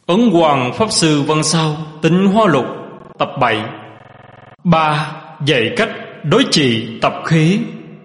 Ấn Hoàng Pháp Sư Văn Sao Tịnh Hoa Lục tập 7. 3. Dạy cách đối trị tập khí.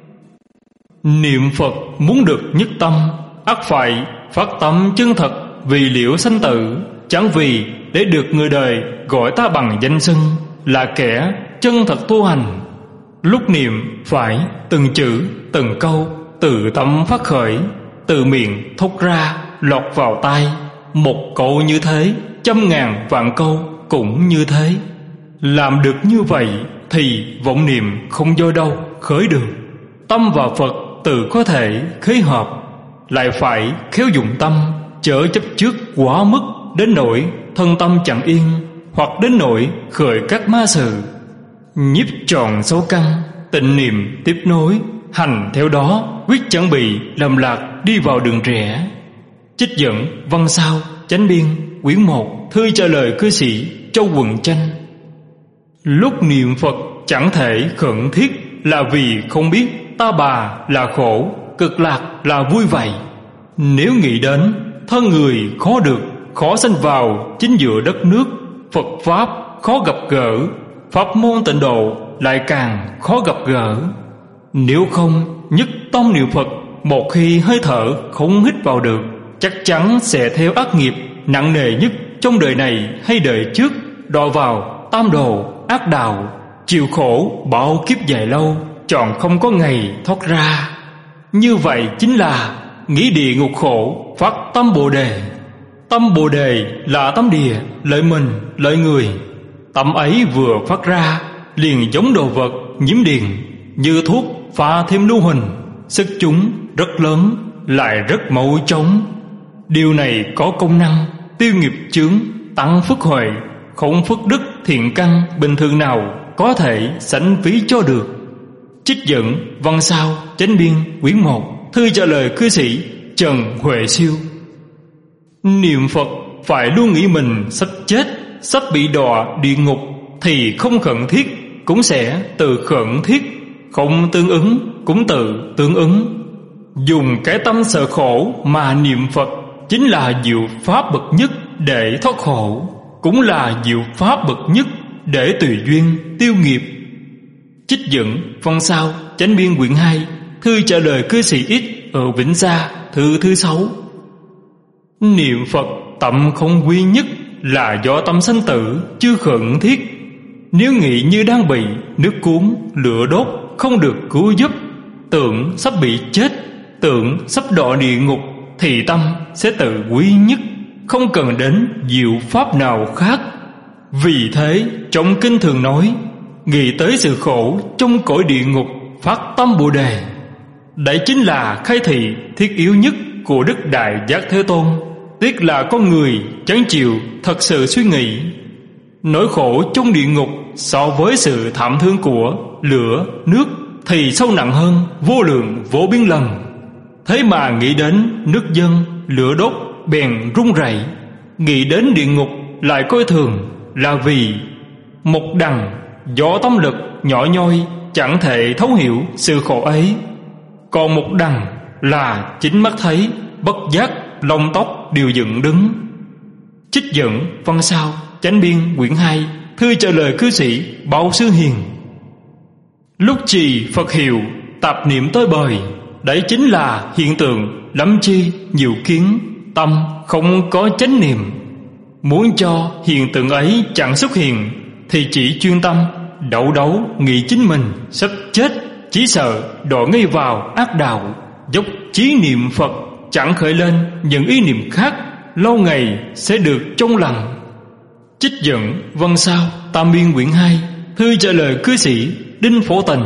Niệm Phật muốn được nhất tâm, ắt phải phát tâm chân thật vì liễu sanh tử, chẳng vì để được người đời gọi ta bằng danh xưng là kẻ chân thật tu hành. Lúc niệm phải từng chữ từng câu từ tâm phát khởi, từ miệng thốt ra lọt vào tai. Một câu như thế, trăm ngàn vạn câu cũng như thế. Làm được như vậy thì vọng niệm không do đâu khởi được. Tâm và Phật tự có thể khế hợp, lại phải khéo dụng tâm, chớ chấp trước quá mức đến nỗi thân tâm chẳng yên, hoặc đến nỗi khởi các ma sự. Nhiếp tròn sâu căn, tịnh niệm tiếp nối, hành theo đó quyết chẳng bị lầm lạc đi vào đường rẽ. Trích dẫn Văn Sao Chánh Biên quyển 1, thư trả lời cư sĩ Châu Quận Chanh. Lúc niệm Phật chẳng thể khẩn thiết là vì không biết ta bà là khổ, cực lạc là vui vậy. Nếu nghĩ đến thân người khó được, khó sanh vào chính giữa đất nước, Phật Pháp khó gặp gỡ, pháp môn tịnh độ lại càng khó gặp gỡ. Nếu không nhất tâm niệm Phật, một khi hơi thở không hít vào được, chắc chắn sẽ theo ác nghiệp nặng nề nhất trong đời này hay đời trước, đọa vào tam đồ ác đạo, chịu khổ bao kiếp dài lâu, chọn không có ngày thoát ra. Như vậy chính là nghĩ địa ngục khổ, phát tâm Bồ Đề. Tâm Bồ Đề là tâm địa, lợi mình, lợi người. Tâm ấy vừa phát ra, liền giống đồ vật nhiễm điền, như thuốc pha thêm lưu huỳnh, sức chúng rất lớn, lại rất mau chóng. Điều này có công năng tiêu nghiệp chướng, tăng phước huệ, không phước đức thiện căn bình thường nào có thể sánh ví cho được. Trích dẫn Văn Sao Chánh Biên quyển 1, thư trả lời cư sĩ Trần Huệ Siêu. Niệm Phật phải luôn nghĩ mình sắp chết, sắp bị đọa địa ngục, thì không khẩn thiết cũng sẽ tự khẩn thiết, không tương ứng cũng tự tương ứng. Dùng cái tâm sợ khổ mà niệm Phật chính là diệu pháp bậc nhất để thoát khổ, cũng là diệu pháp bậc nhất để tùy duyên tiêu nghiệp. Trích dẫn Văn Sao Chánh Biên quyển 2, thư trả lời cư sĩ X ở Vĩnh Gia, thư thứ 6. Niệm Phật tâm không quy nhất là do tâm sanh tử chưa khẩn thiết. Nếu nghĩ như đang bị nước cuốn lửa đốt, không được cứu giúp, tưởng sắp bị chết, tưởng sắp đọa địa ngục, thì tâm sẽ tự quy nhất, không cần đến diệu pháp nào khác. Vì thế trong kinh thường nói, nghĩ tới sự khổ trong cõi địa ngục, phát tâm Bồ Đề. Đấy chính là khai thị thiết yếu nhất của Đức Đại Giác Thế Tôn. Tiếc là con người chẳng chịu thật sự suy nghĩ. Nỗi khổ trong địa ngục so với sự thảm thương của lửa, nước thì sâu nặng hơn vô lượng vô biên lần. Thế mà nghĩ đến nước dân, lửa đốt bèn run rẩy, nghĩ đến địa ngục lại coi thường, là vì một đằng do tâm lực nhỏ nhoi chẳng thể thấu hiểu sự khổ ấy, còn một đằng là chính mắt thấy, bất giác lông tóc đều dựng đứng. Trích dẫn Văn Sao Chánh Biên quyển 2, thư trả lời cư sĩ Bảo Sư Hiền. Lúc trì Phật hiệu, tạp niệm tới bời, đấy chính là hiện tượng lắm chi nhiều kiến, tâm không có chánh niệm. Muốn cho hiện tượng ấy chẳng xuất hiện, thì chỉ chuyên tâm đậu đấu nghĩ chính mình sắp chết, chỉ sợ đọa ngay vào ác đạo. Dốc chí niệm Phật, chẳng khởi lên những ý niệm khác, lâu ngày sẽ được trong lành. Trích dẫn Văn Sao Tam Biên quyển 2, thư trả lời cư sĩ Đinh Phổ Tình.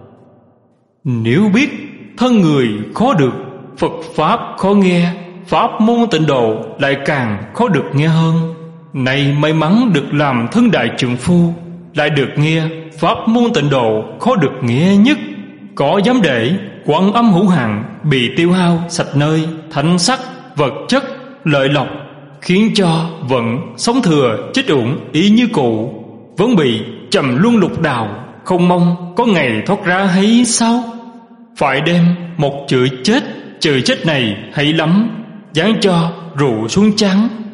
Nếu biết thân người khó được, Phật Pháp khó nghe, pháp môn tịnh độ lại càng khó được nghe hơn. Này may mắn được làm thân đại trượng phu, lại được nghe pháp môn tịnh độ khó được nghe nhất. Có dám để Quan Âm hữu hạn bị tiêu hao sạch nơi thánh sắc, vật chất, lợi lộc, khiến cho vẫn sống thừa chết uổng ý như cũ, vẫn bị trầm luân lục đạo, không mong có ngày thoát ra hay sao? Phải đem một chữ chết này hay lắm, dán cho rủ xuống trắng.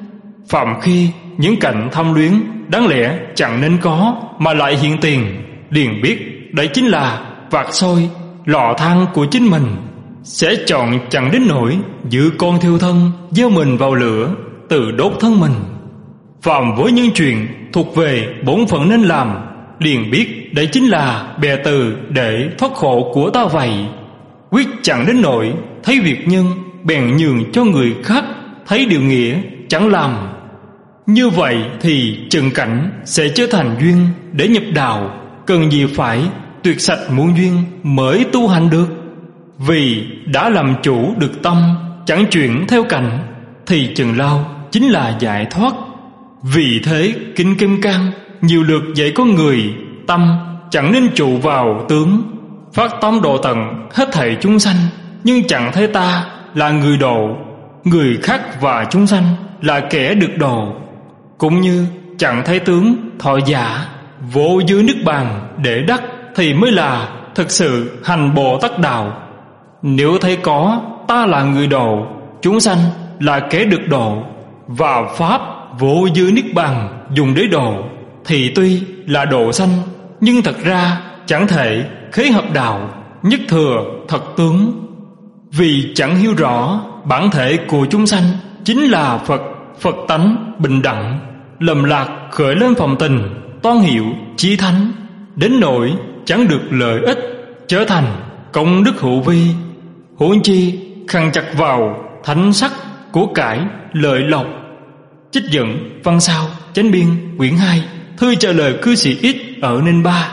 Phạm khi những cảnh tham luyến đáng lẽ chẳng nên có mà lại hiện tiền, liền biết đấy chính là vạc sôi lò than của chính mình. Sẽ chọn chẳng đến nỗi giữ con thiêu thân, gieo mình vào lửa, tự đốt thân mình. Phạm với những chuyện thuộc về bổn phận nên làm, liền biết đấy chính là bè từ để thoát khổ của ta vậy. Quyết chẳng đến nỗi thấy việc nhân bèn nhường cho người khác, thấy điều nghĩa chẳng làm. Như vậy thì trần cảnh sẽ trở thành duyên để nhập đạo, cần gì phải tuyệt sạch muôn duyên mới tu hành được. Vì đã làm chủ được tâm, chẳng chuyển theo cảnh, thì chừng lao chính là giải thoát. Vì thế Kinh Kim Cang nhiều lượt dạy con người, tâm chẳng nên trụ vào tướng, phát tâm độ tận hết thảy chúng sanh, nhưng chẳng thấy ta là người độ, người khác và chúng sanh là kẻ được độ. Cũng như chẳng thấy tướng thọ giả, vô dưới nước bàn để đắc, thì mới là thực sự hành Bồ Tát đạo. Nếu thấy có ta là người độ, chúng sanh là kẻ được độ, và pháp vô dư niết bàn dùng để độ, thì tuy là độ sanh, nhưng thật ra chẳng thể khế hợp đạo, nhất thừa thật tướng. Vì chẳng hiểu rõ bản thể của chúng sanh chính là Phật, Phật tánh bình đẳng, lầm lạc khởi lên phòng tình, toan hiệu chí thánh, đến nỗi chẳng được lợi ích, trở thành công đức hữu vi. Huống chi khăn chặt vào thánh sắc của cải lợi lộc. Trích dẫn văn sao Chánh Biên quyển 2, thư trả lời cư sĩ X ở Ninh Ba.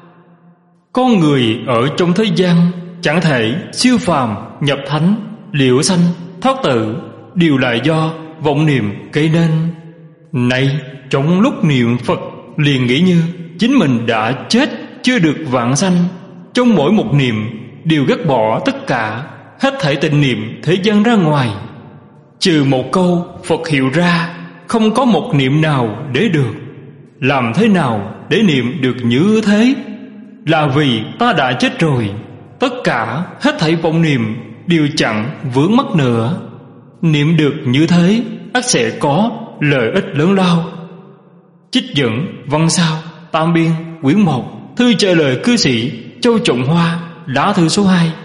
Con người ở trong thế gian chẳng thể siêu phàm nhập thánh, liễu sanh thoát tử, đều là do vọng niệm gây nên. Này, trong lúc niệm Phật liền nghĩ như chính mình đã chết, chưa được vãng sanh. Trong mỗi một niệm đều gác bỏ tất cả, hết thảy tình niệm thế gian ra ngoài. Trừ một câu Phật hiệu ra, không có một niệm nào để được. Làm thế nào để niệm được như thế? Là vì ta đã chết rồi, tất cả hết thảy vọng niệm đều chẳng vướng mắc nữa. Niệm được như thế ắt sẽ có lợi ích lớn lao. Trích dẫn văn sao Tam Biên quyển 1, thư trả lời cư sĩ Châu Trọng Hoa, lá thư số 2.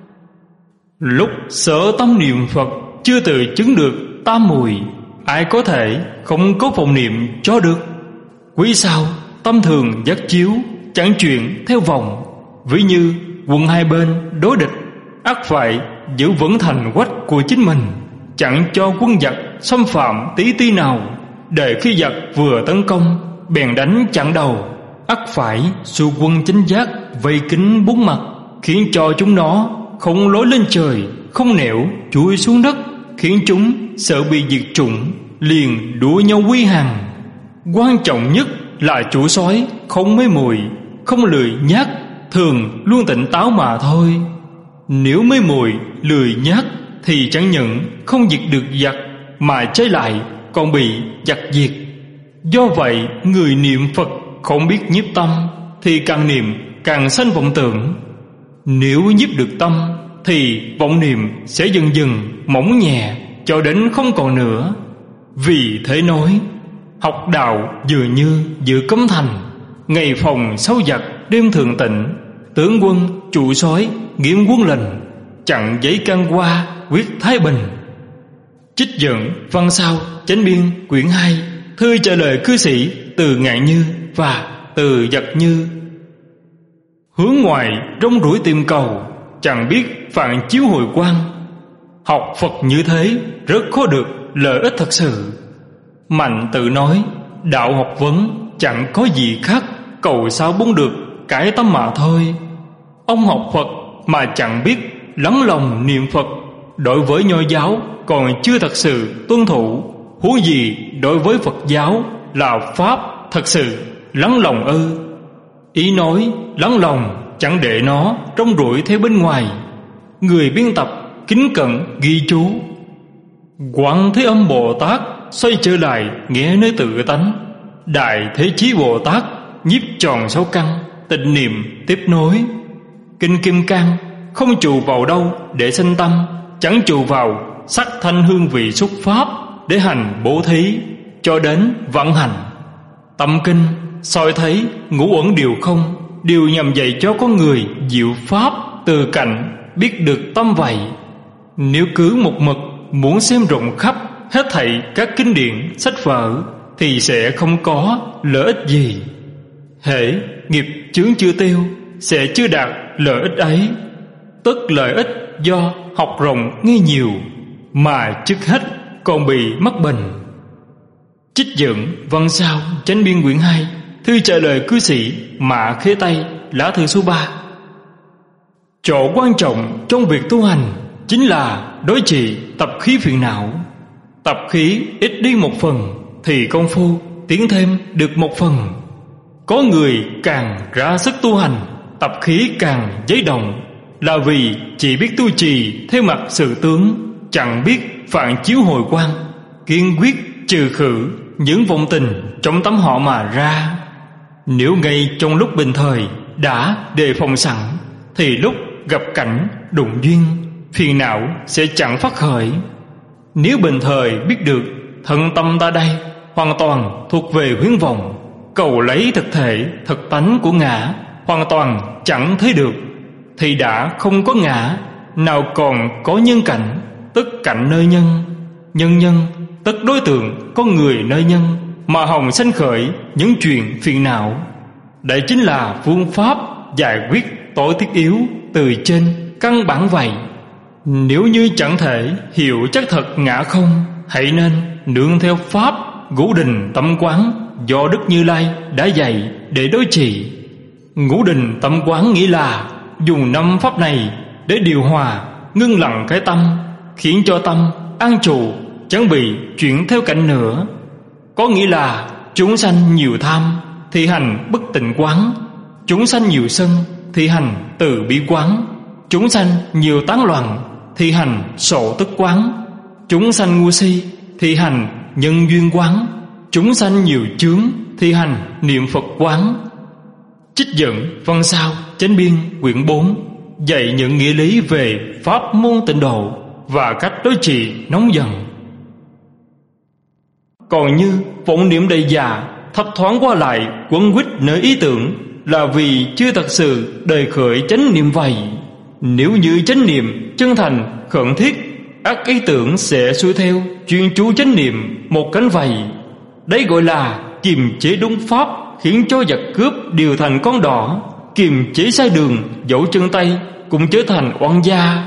Lúc sở tâm niệm Phật chưa tự chứng được tam mùi, ai có thể không có vọng niệm cho được? Quý sao tâm thường giác chiếu, chẳng chuyển theo vòng. Ví như quân hai bên đối địch, ắt phải giữ vững thành quách của chính mình, chẳng cho quân giặc xâm phạm tí tí nào. Để khi giặc vừa tấn công, bèn đánh chặn đầu, ắt phải xu quân chánh giác vây kín bốn mặt, khiến cho chúng nó không lối lên trời, không nẻo chui xuống đất, khiến chúng sợ bị diệt chủng, liền đua nhau quy hàng. Quan trọng nhất là chủ soái không mê muội, không lười nhác, thường luôn tỉnh táo mà thôi. Nếu mê muội lười nhác thì chẳng những không diệt được giặc, mà trái lại còn bị giặc diệt. Do vậy người niệm Phật không biết nhiếp tâm, thì càng niệm càng sanh vọng tưởng. Nếu nhiếp được tâm thì vọng niệm sẽ dần dần mỏng nhẹ, cho đến không còn nữa. Vì thế nói, học đạo dường như giữ cấm thành, ngày phòng sâu giặc đêm thường tịnh, tướng quân trụ soái nghiêm quân lệnh, chặn giấy can qua quyết thái bình. Trích dẫn văn sao Chánh Biên quyển 2, thư trả lời cư sĩ Từ Ngạn Như và Từ Giật Như. Hướng ngoài rong ruổi tìm cầu, chẳng biết phản chiếu hồi quang. Học Phật như thế rất khó được lợi ích thật sự. Mạnh tự nói, đạo học vấn chẳng có gì khác, cầu sao bỗng được cải tâm mà thôi. Ông học Phật mà chẳng biết lắng lòng niệm Phật, đối với Nho giáo còn chưa thật sự tuân thủ, huống gì đối với Phật giáo là pháp thật sự lắng lòng ư? Ý nói lắng lòng chẳng để nó rong ruổi theo bên ngoài. Người biên tập kính cẩn ghi chú: Quán Thế Âm Bồ Tát xoay trở lại nghe nơi tự tánh, Đại Thế Chí Bồ Tát nhiếp tròn sáu căn, tịnh niệm tiếp nối. Kinh Kim Cang không trụ vào đâu để sanh tâm, chẳng trụ vào sắc thanh hương vị xúc pháp để hành bố thí. cho đến vận hành. Tâm kinh soi thấy ngũ uẩn đều không, đều nhằm dạy cho con người diệu pháp từ cạnh biết được tâm vậy. Nếu cứ một mực muốn xem rộng khắp hết thảy các kinh điển sách vở thì sẽ không có lợi ích gì. Hễ nghiệp chướng chưa tiêu sẽ chưa đạt lợi ích ấy. Tức lợi ích do học rộng nghe nhiều mà trước hết còn bị mất bình. Trích dẫn văn sao chánh biên quyển 2, thư trả lời cư sĩ Mạ Khế Tây, lá thư số 3. Chỗ quan trọng trong việc tu hành chính là đối trị tập khí phiền não. Tập khí ít đi một phần thì công phu tiến thêm được một phần. Có người càng ra sức tu hành, tập khí càng dấy động, là vì chỉ biết tu trì theo mặt sự tướng, chẳng biết phản chiếu hồi quang, kiên quyết trừ khử những vọng tình trong tâm họ mà ra. Nếu ngay trong lúc bình thời đã đề phòng sẵn, thì lúc gặp cảnh đụng duyên, phiền não sẽ chẳng phát khởi. Nếu bình thời biết được thân tâm ta đây hoàn toàn thuộc về huyễn vọng, cầu lấy thực thể thực tánh của ngã hoàn toàn chẳng thấy được, thì đã không có ngã, nào còn có nhân cảnh, tức cảnh nơi nhân. Nhân nhân tức đối tượng con người nơi nhân, mà hồng sanh khởi những chuyện phiền não. Đây chính là phương pháp giải quyết tối thiết yếu từ trên căn bản vậy. Nếu như chẳng thể hiểu chắc thật ngã không, hãy nên nương theo pháp ngũ đình tâm quán do Đức Như Lai đã dạy để đối trị. Ngũ đình tâm quán nghĩa là dùng 5 pháp này để điều hòa, ngưng lặng cái tâm, khiến cho tâm an trụ, chẳng bị chuyển theo cảnh nữa. Có nghĩa là chúng sanh nhiều tham thì hành bất tịnh quán, chúng sanh nhiều sân thì hành từ bi quán, chúng sanh nhiều tán loạn thì hành sổ tức quán, chúng sanh ngu si thì hành nhân duyên quán, chúng sanh nhiều chướng thì hành niệm Phật quán. Trích dẫn văn sao chánh biên quyển 4 dạy những nghĩa lý về pháp môn tịnh độ và cách đối trị nóng giận. Còn như vọng niệm đầy già thấp thoáng qua lại quấn quýt nơi ý tưởng, là vì chưa thật sự đời khởi chánh niệm vậy. Nếu như chánh niệm chân thành khẩn thiết, ắt ý tưởng sẽ xuôi theo chuyên chú chánh niệm một cánh vậy. Đấy gọi là kiềm chế đúng pháp, khiến cho giặc cướp đều thành con đỏ, kiềm chế sai đường dẫu chân tay cũng trở thành oan gia.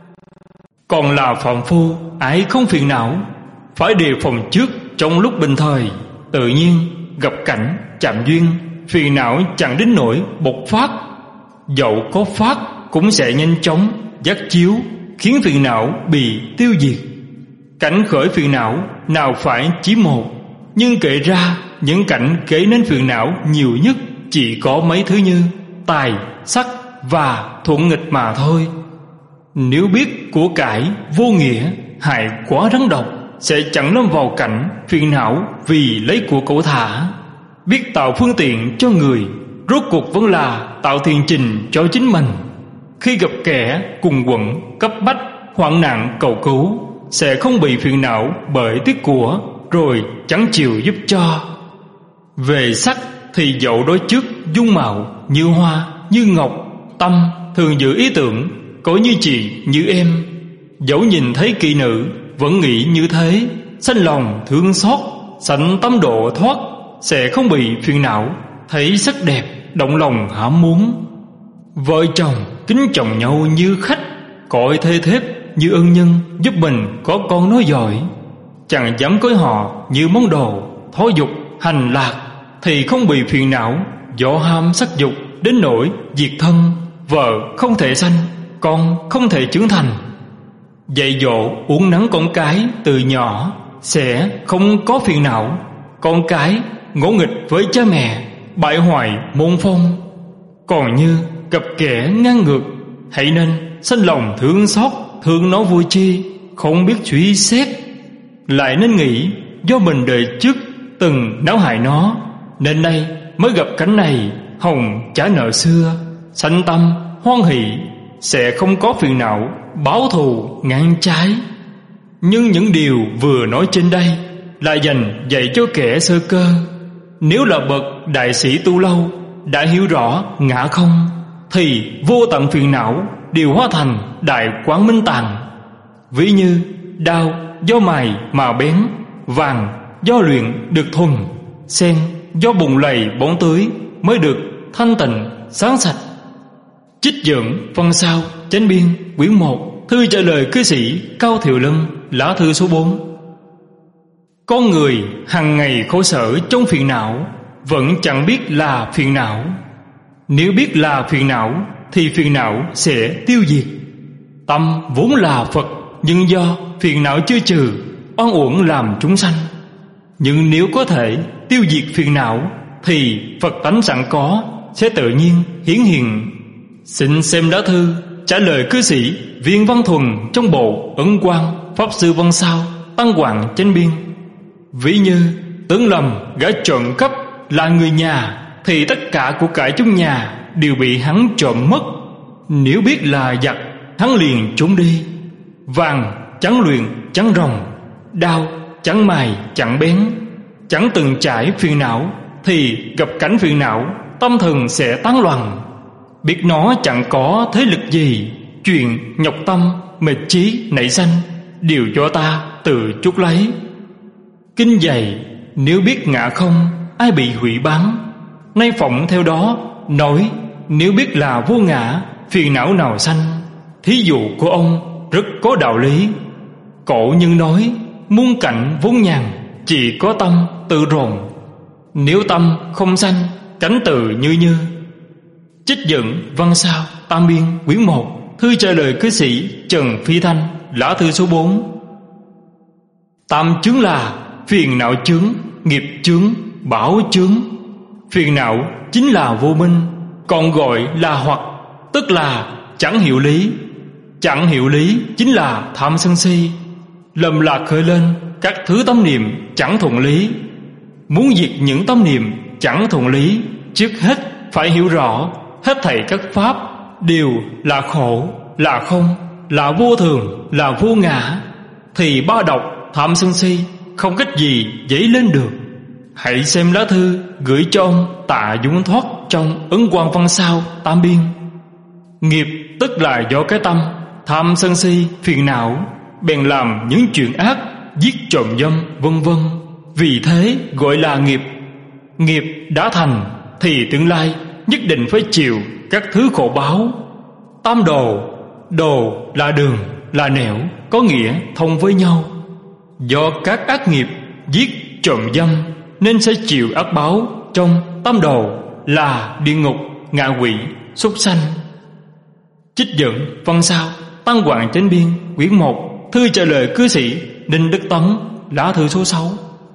Còn là phàm phu ái không phiền não, phải đề phòng trước trong lúc bình thời. Tự nhiên gặp cảnh chạm duyên, phiền não chẳng đến nỗi bộc phát, dẫu có phát cũng sẽ nhanh chóng giác chiếu, khiến phiền não bị tiêu diệt. Cảnh khởi phiền não nào phải chỉ một, nhưng kể ra những cảnh kể nên phiền não nhiều nhất chỉ có mấy thứ như tài, sắc và thuận nghịch mà thôi. Nếu biết của cải vô nghĩa, hại quá rắn độc, sẽ chẳng lâm vào cảnh phiền não vì lấy của cẩu thả. Biết tạo phương tiện cho người, rốt cuộc vẫn là tạo thiền trình cho chính mình. Khi gặp kẻ cùng quẫn cấp bách, hoạn nạn cầu cứu, sẽ không bị phiền não bởi tiếc của rồi chẳng chịu giúp cho. Về sắc thì dẫu đối trước dung mạo như hoa như ngọc, tâm thường giữ ý tưởng có như chị như em. Dẫu nhìn thấy kỹ nữ vẫn nghĩ như thế, sanh lòng thương xót, sanh tâm độ thoát, sẽ không bị phiền não. Thấy sắc đẹp động lòng hãm muốn. Vợ chồng kính trọng nhau như khách, cõi thê thếp như ân nhân giúp mình có con nói giỏi. Chẳng dám cưới họ như món đồ, thói dục hành lạc, thì không bị phiền não do ham sắc dục đến nỗi diệt thân. Vợ không thể sanh, con không thể trưởng thành. Dạy dỗ uốn nắn con cái từ nhỏ sẽ không có phiền não. Con cái ngỗ nghịch với cha mẹ, bại hoại môn phong. Còn như gặp kẻ ngang ngược, hãy nên sanh lòng thương xót, thương nó vui chi, không biết suy xét. Lại nên nghĩ do mình đời trước từng náo hại nó, nên nay mới gặp cảnh này hồng trả nợ xưa. Sanh tâm hoan hỷ, sẽ không có phiền não báo thù ngang trái. Nhưng những điều vừa nói trên đây là dành dạy cho kẻ sơ cơ. Nếu là bậc đại sĩ tu lâu đã hiểu rõ ngã không, thì vô tận phiền não đều hóa thành đại quán minh tàng. Ví như đao do mài mà bén, vàng do luyện được thuần, sen do bùn lầy bóng tưới mới được thanh tịnh sáng sạch. Trích dẫn văn sao chánh biên quyển 1, thư trả lời cư sĩ Cao Thiệu Lân, lá thư số 4. Con người hằng ngày khổ sở trong phiền não, vẫn chẳng biết là phiền não. Nếu biết là phiền não thì phiền não sẽ tiêu diệt. Tâm vốn là Phật, nhưng do phiền não chưa trừ, oan uổng làm chúng sanh. Nhưng nếu có thể tiêu diệt phiền não thì Phật tánh sẵn có sẽ tự nhiên hiển hiện. Xin xem lá thư trả lời cư sĩ Viên Văn Thuần trong bộ Ấn Quang Pháp Sư Văn Sao Tăng Hoàng Chánh Biên. Ví như tưởng lầm gã trộm cắp là người nhà, thì tất cả của cải trong nhà đều bị hắn trộm mất. Nếu biết là giặc, hắn liền trốn đi. Vàng chẳng luyện chẳng ròng, đao chẳng mài chẳng bén, chẳng từng trải phiền não, thì gặp cảnh phiền não tâm thần sẽ tán loạn. Biết nó chẳng có thế lực gì, chuyện nhọc tâm mệt trí nảy sanh đều cho ta tự chuốc lấy. Kinh dạy nếu biết ngã không, ai bị hủy bán. Nay phỏng theo đó nói, nếu biết là vô ngã, phiền não nào sanh. Thí dụ của ông rất có đạo lý. Cổ nhân nói, muôn cảnh vốn nhàn, chỉ có tâm tự rồn. Nếu tâm không sanh, cánh tự như như. Trích dẫn văn sao Tam Biên quyển 1, thư trả lời cư sĩ Trần Phi Thanh, lá thư số 4. Tam chướng là phiền não chướng, nghiệp chướng, bảo chướng. Phiền não chính là vô minh, còn gọi là hoặc, tức là chẳng hiểu lý. Chẳng hiểu lý chính là tham sân si. Lầm lạc khởi lên các thứ tâm niệm chẳng thuận lý. Muốn diệt những tâm niệm chẳng thuận lý, trước hết phải hiểu rõ hết thảy các pháp đều là khổ, là không, là vô thường, là vô ngã, thì ba độc tham sân si không cách gì dấy lên được. Hãy xem lá thư gửi cho ông Tạ Dũng Thoát trong Ấn Quang Văn Sao Tam Biên. Nghiệp tức là do cái tâm tham sân si phiền não bèn làm những chuyện ác, giết trộm dâm vân vân, vì thế gọi là nghiệp. Nghiệp đã thành thì tương lai nhất định phải chịu các thứ khổ báo. Tam đồ, đồ là đường, là nẻo, có nghĩa thông với nhau. Do các ác nghiệp giết trộm dâm nên sẽ chịu ác báo trong tam đồ là địa ngục, ngạ quỷ, súc sanh. Trích dẫn văn sao Tăng Hoàng Chánh Biên quyển 1, thư trả lời cư sĩ Đinh Đức Tấn, lá thư số 6.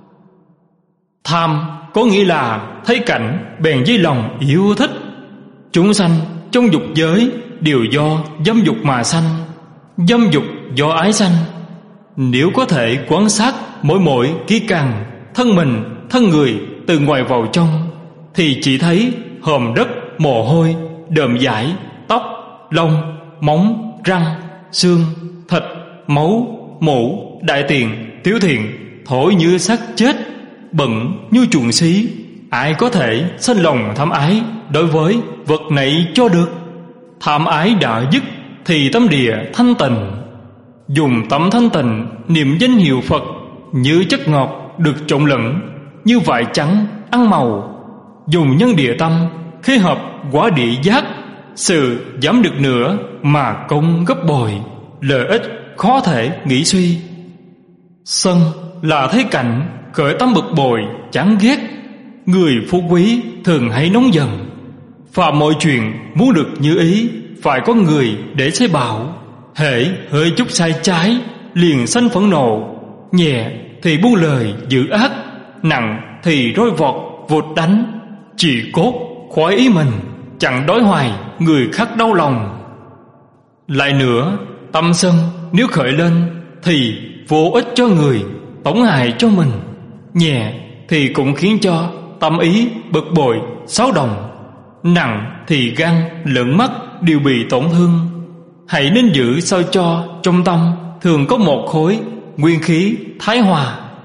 Tham có nghĩa là thấy cảnh bèn với lòng yêu thích. Chúng sanh trong dục giới đều do dâm dục mà sanh, dâm dục do ái sanh. Nếu có thể quan sát mỗi kỹ càng thân mình, thân người từ ngoài vào trong, thì chỉ thấy hòm đất, mồ hôi, đờm dãi, tóc, lông, móng, răng, xương, thịt, máu, mủ, đại tiện, tiểu thiện, thổi như xác chết, bẩn như chuồng xí. Ai có thể sanh lòng tham ái đối với vật này cho được? Tham ái đã dứt thì tâm địa thanh tịnh. Dùng tâm thanh tịnh niệm danh hiệu Phật, như chất ngọt được trộn lẫn, như vải trắng ăn màu. Dùng nhân địa tâm khế hợp quả địa giác, sự giảm được nữa mà công gấp bội, lợi ích khó thể nghĩ suy. Sân là thấy cảnh khởi tâm bực bội chán ghét. Người phú quý thường hay nóng giận. Phạm mọi chuyện muốn được như ý, phải có người để sai bảo. Hễ hơi chút sai trái liền sanh phẫn nộ, nhẹ thì buông lời giữ ác, nặng thì roi vọt vụt đánh. Chỉ cốt khoái ý mình, chẳng đói hoài người khác đau lòng. Lại nữa, tâm sân nếu khởi lên thì vô ích cho người, tổn hại cho mình. Nhẹ thì cũng khiến cho tâm ý bực bội xáo động, nặng thì gan lẫn mắt đều bị tổn thương. Hãy nên giữ sao cho trong tâm thường có một khối nguyên khí thái hòa,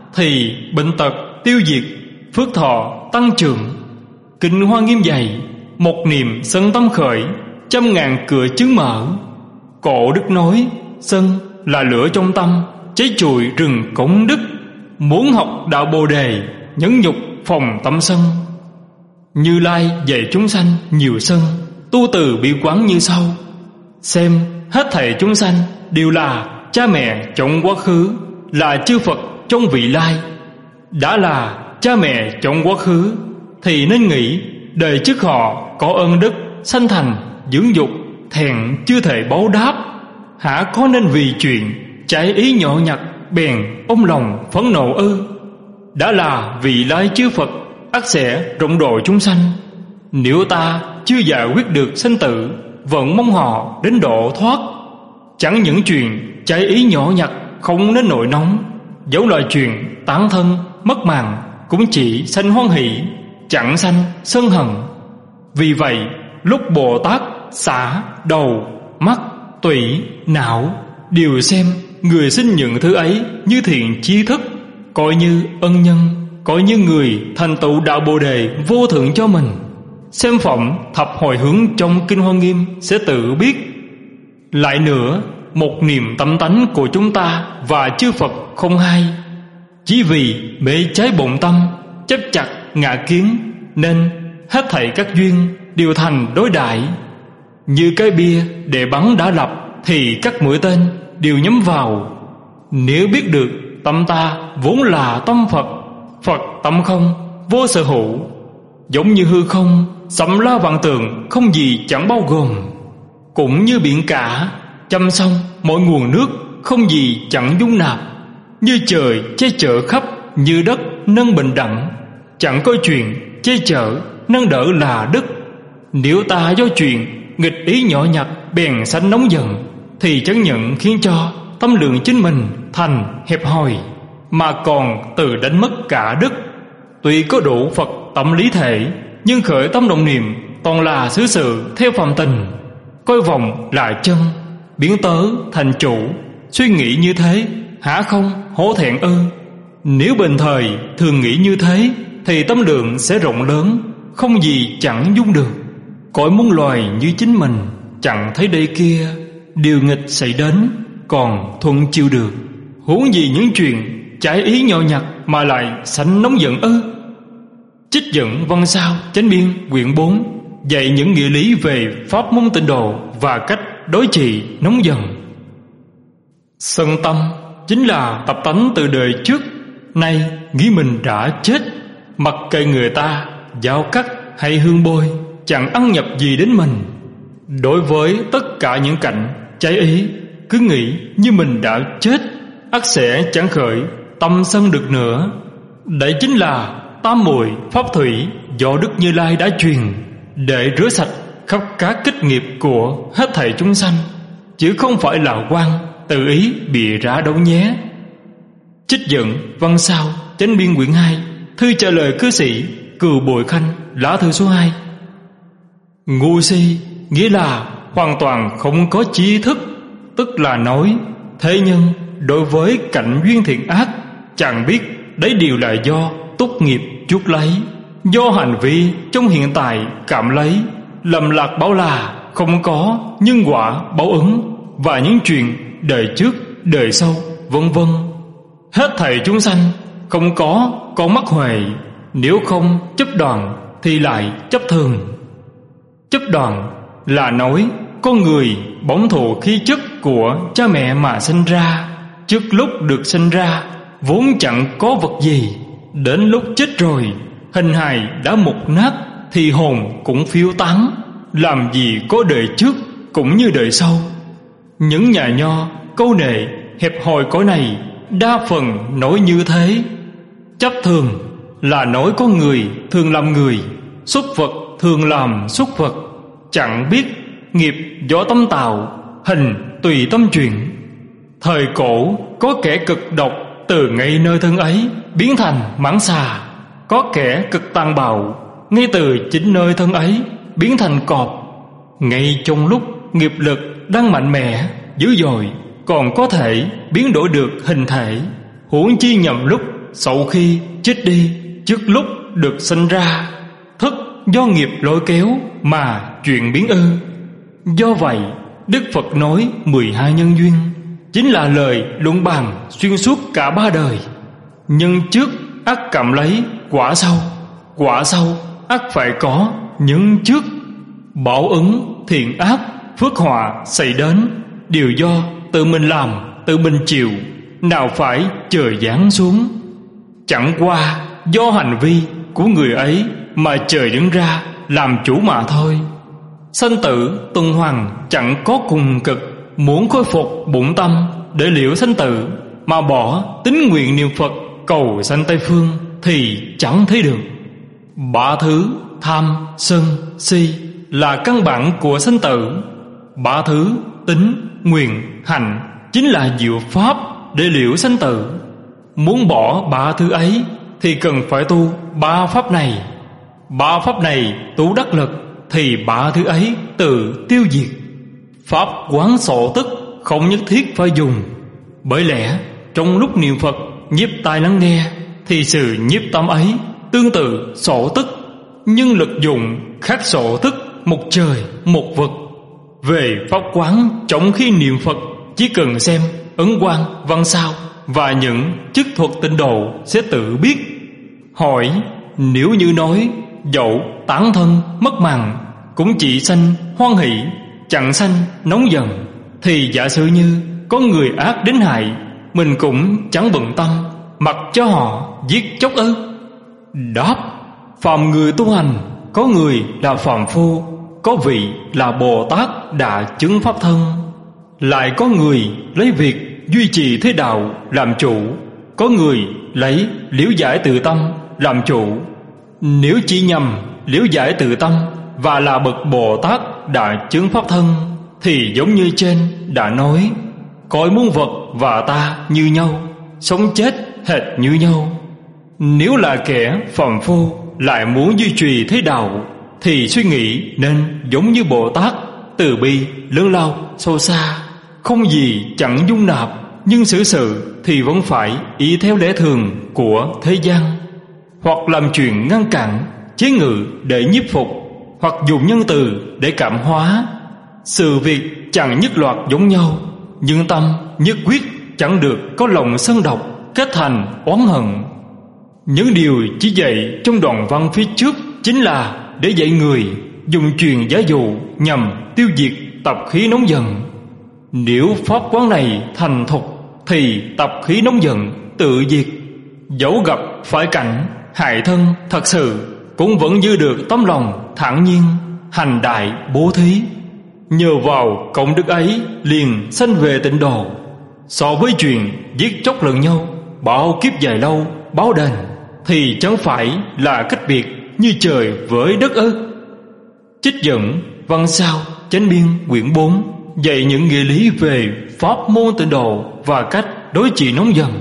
thì bệnh tật tiêu diệt, phước thọ tăng trưởng. Kinh Hoa Nghiêm dạy, một niệm sân tâm khởi, 100.000 cửa chứng mở. Cổ đức nói, sân là lửa trong tâm, cháy chùi rừng cống đức. Muốn học đạo Bồ Đề, nhẫn nhục phòng tâm sân. Như Lai dạy chúng sanh nhiều sân, tu từ bi quán như sau. Xem hết thảy chúng sanh đều là cha mẹ trong quá khứ, là chư Phật trong vị lai. Đã là cha mẹ trong quá khứ thì nên nghĩ đời trước họ có ơn đức, sanh thành, dưỡng dục, thẹn chưa thể báo đáp. Hả có nên vì chuyện trái ý nhỏ nhặt bèn ôm lòng phẫn nộ ư? Đã là vị lai chư Phật, ắt sẽ rộng độ chúng sanh. Nếu ta chưa giải quyết được sanh tử, vẫn mong họ đến độ thoát. Chẳng những chuyện trái ý nhỏ nhặt không nên nổi nóng, dẫu là chuyện tán thân mất mạng cũng chỉ sanh hoan hỷ, chẳng sanh sân hận. Vì vậy lúc Bồ Tát xả đầu, mắt, tủy, não đều xem người sinh những thứ ấy như thiện tri thức, coi như ân nhân, coi như người thành tựu đạo Bồ Đề vô thượng cho mình. Xem phẩm thập hồi hướng trong Kinh Hoa Nghiêm sẽ tự biết. Lại nữa, một niềm tâm tánh của chúng ta và chư Phật không hai. Chỉ vì mê trái bổn tâm, chấp chặt ngã kiến, nên hết thảy các duyên đều thành đối đãi. Như cái bia để bắn đã lập thì các mũi tên đều nhắm vào. Nếu biết được tâm ta vốn là tâm Phật, Phật tâm không, vô sở hữu, giống như hư không, sấm la vạn tượng, không gì chẳng bao gồm. Cũng như biển cả, chăm sông mọi nguồn nước, không gì chẳng dung nạp. Như trời che chở khắp, như đất nâng bình đẳng, chẳng có chuyện che chở nâng đỡ là đức. Nếu ta do chuyện nghịch ý nhỏ nhặt bèn sanh nóng giận, thì chẳng nhận khiến cho tâm lượng chính mình thành hẹp hòi, mà còn tự đánh mất cả đức. Tuy có đủ Phật tâm lý thể, nhưng khởi tâm động niệm toàn là xứ sự theo phàm tình, coi vọng là chân, biến tớ thành chủ. Suy nghĩ như thế hả không hổ thẹn ư? Nếu bình thời thường nghĩ như thế thì tâm lượng sẽ rộng lớn, không gì chẳng dung được. Cõi muôn loài như chính mình, chẳng thấy đây kia, điều nghịch xảy đến còn thuận chịu được. Huống gì những chuyện trái ý nhỏ nhặt mà lại sanh nóng giận ư? Trích dẫn văn sao chánh biên quyển 4 dạy những nghĩa lý về pháp môn tịnh độ và cách đối trị nóng giận. Sân tâm chính là tập tánh từ đời trước, nay nghĩ mình đã chết, mặc kệ người ta dao cắt hay hương bôi, chẳng ăn nhập gì đến mình. Đối với tất cả những cảnh trái ý, cứ nghĩ như mình đã chết, ắt sẽ chẳng khởi tâm sân được nữa. Đấy chính là tam muội pháp thủy do Đức Như Lai đã truyền, để rửa sạch khắp các kích nghiệp của hết thảy chúng sanh, chứ không phải là quan tự ý bịa ra đâu nhé. Trích dẫn văn sao chánh biên quyển 2 thư trả lời cư sĩ Cừu Bội Khanh, lá thư số 2. Ngu si nghĩa là hoàn toàn không có trí thức, tức là nói thế nhân đối với cảnh duyên thiện ác chẳng biết đấy đều là do túc nghiệp chuốc lấy, do hành vi trong hiện tại cảm lấy, lầm lạc báo là không có nhân quả báo ứng, và những chuyện đời trước đời sau vân vân. Hết thảy chúng sanh không có con mắt huệ, nếu không chấp đoàn thì lại chấp thường. Chấp đoàn là nói con người bóng thụ khí chất của cha mẹ mà sinh ra, trước lúc được sinh ra vốn chẳng có vật gì, đến lúc chết rồi hình hài đã mục nát thì hồn cũng phiêu tán, làm gì có đời trước cũng như đời sau. Những nhà nho câu nệ hẹp hòi cõi này đa phần nói như thế. Chấp thường là nói con người thường làm người, xuất vật thường làm xuất vật, chẳng biết nghiệp do tâm tạo, hình tùy tâm chuyển. Thời cổ có kẻ cực độc, từ ngay nơi thân ấy biến thành mãng xà. Có kẻ cực tàn bạo, ngay từ chính nơi thân ấy biến thành cọp. Ngay trong lúc nghiệp lực đang mạnh mẽ dữ dội, còn có thể biến đổi được hình thể, huống chi nhầm lúc sau khi chết đi trước lúc được sinh ra, thức do nghiệp lôi kéo mà chuyển biến ư? Do vậy Đức Phật nói 12 nhân duyên chính là lời luận bàn xuyên suốt cả 3 đời. Nhân trước ắt cảm lấy quả sau, quả sau ắt phải có nhân trước. Báo ứng thiện ác phước họa xảy đến đều do tự mình làm, tự mình chịu, nào phải trời giáng xuống. Chẳng qua do hành vi của người ấy mà trời đứng ra làm chủ mà thôi. Sanh tử tuần hoàn chẳng có cùng cực, muốn khôi phục bổn tâm để liễu sanh tử mà bỏ tín nguyện niệm Phật cầu sanh Tây Phương thì chẳng thấy được. 3 thứ tham, sân, si là căn bản của sanh tử. 3 thứ tín, nguyện, hành chính là diệu pháp để liễu sanh tử. Muốn bỏ 3 thứ ấy thì cần phải tu 3 pháp này. 3 pháp này tu đắc lực thì 3 thứ ấy tự tiêu diệt. Pháp quán sổ tức không nhất thiết phải dùng. Bởi lẽ trong lúc niệm Phật nhiếp tai lắng nghe thì sự nhiếp tâm ấy tương tự sổ tức, nhưng lực dụng khác sổ tức một trời một vực. Về pháp quán trong khi niệm Phật chỉ cần xem ấn quang văn sao và những chức thuật tịnh độ sẽ tự biết. Hỏi, nếu như nói dẫu tán thân mất màng cũng chỉ sanh hoan hỷ, chẳng sanh nóng giận, thì giả sử như có người ác đến hại, mình cũng chẳng bận tâm, mặc cho họ giết chóc ư? Đáp, phàm người tu hành, có người là phàm phu, có vị là Bồ Tát đã chứng pháp thân, lại có người lấy việc duy trì thế đạo làm chủ, có người lấy liễu giải tự tâm làm chủ. Nếu chỉ nhằm liễu giải tự tâm và là bậc Bồ Tát đã chứng pháp thân thì giống như trên đã nói, cõi muôn vật và ta như nhau, sống chết hệt như nhau. Nếu là kẻ phàm phu lại muốn duy trì thế đạo thì suy nghĩ nên giống như Bồ Tát, từ bi lớn lao sâu xa, không gì chẳng dung nạp, nhưng xử sự thì vẫn phải ý theo lẽ thường của thế gian, hoặc làm chuyện ngăn cản chế ngự để nhiếp phục, hoặc dùng nhân từ để cảm hóa. Sự việc chẳng nhất loạt giống nhau, nhưng tâm nhất quyết chẳng được có lòng sân độc kết thành oán hận. Những điều chỉ dạy trong đoạn văn phía trước chính là để dạy người dùng truyền giá dụ nhằm tiêu diệt tập khí nóng giận. Nếu pháp quán này thành thục thì tập khí nóng giận tự diệt. Dẫu gặp phải cảnh hại thân thật sự cũng vẫn giữ được tấm lòng thản nhiên hành đại bố thí. Nhờ vào công đức ấy liền sanh về tịnh độ. So với chuyện giết chóc lẫn nhau bao kiếp dài lâu báo đền thì chẳng phải là cách biệt như trời với đất ư? Trích dẫn văn sao chánh biên quyển 4 dạy những nghĩa lý về pháp môn tịnh độ và cách đối trị nóng giận.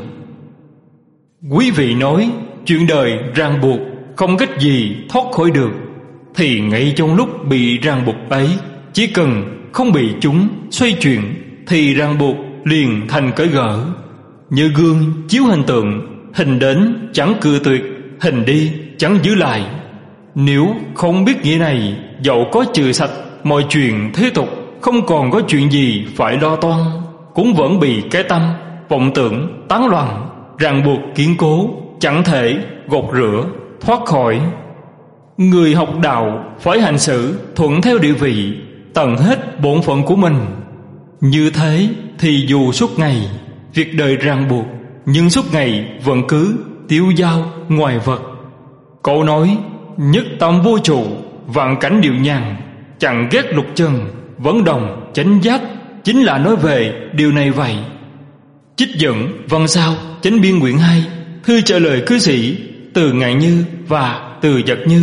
Quý vị nói chuyện đời ràng buộc không cách gì thoát khỏi được, thì ngay trong lúc bị ràng buộc ấy, chỉ cần không bị chúng xoay chuyển thì ràng buộc liền thành cởi gỡ. Như gương chiếu hình tượng, hình đến chẳng cự tuyệt, hình đi chẳng giữ lại. Nếu không biết nghĩa này, dẫu có trừ sạch mọi chuyện thế tục, không còn có chuyện gì phải lo toan, cũng vẫn bị cái tâm vọng tưởng tán loạn, ràng buộc kiên cố, chẳng thể gột rửa thoát khỏi. Người học đạo phải hành xử thuận theo địa vị, tận hết bổn phận của mình. Như thế thì dù suốt ngày việc đời ràng buộc, nhưng suốt ngày vẫn cứ tiêu dao ngoài vật. Câu nói nhất tâm vô trụ, vạn cảnh đều nhàn, chẳng ghét lục trần, vẫn đồng chánh giác, chính là nói về điều này vậy. Trích dẫn văn sao chánh biên quyển 2 thư trả lời cư sĩ Từ Ngạn Như và Từ Giật Như.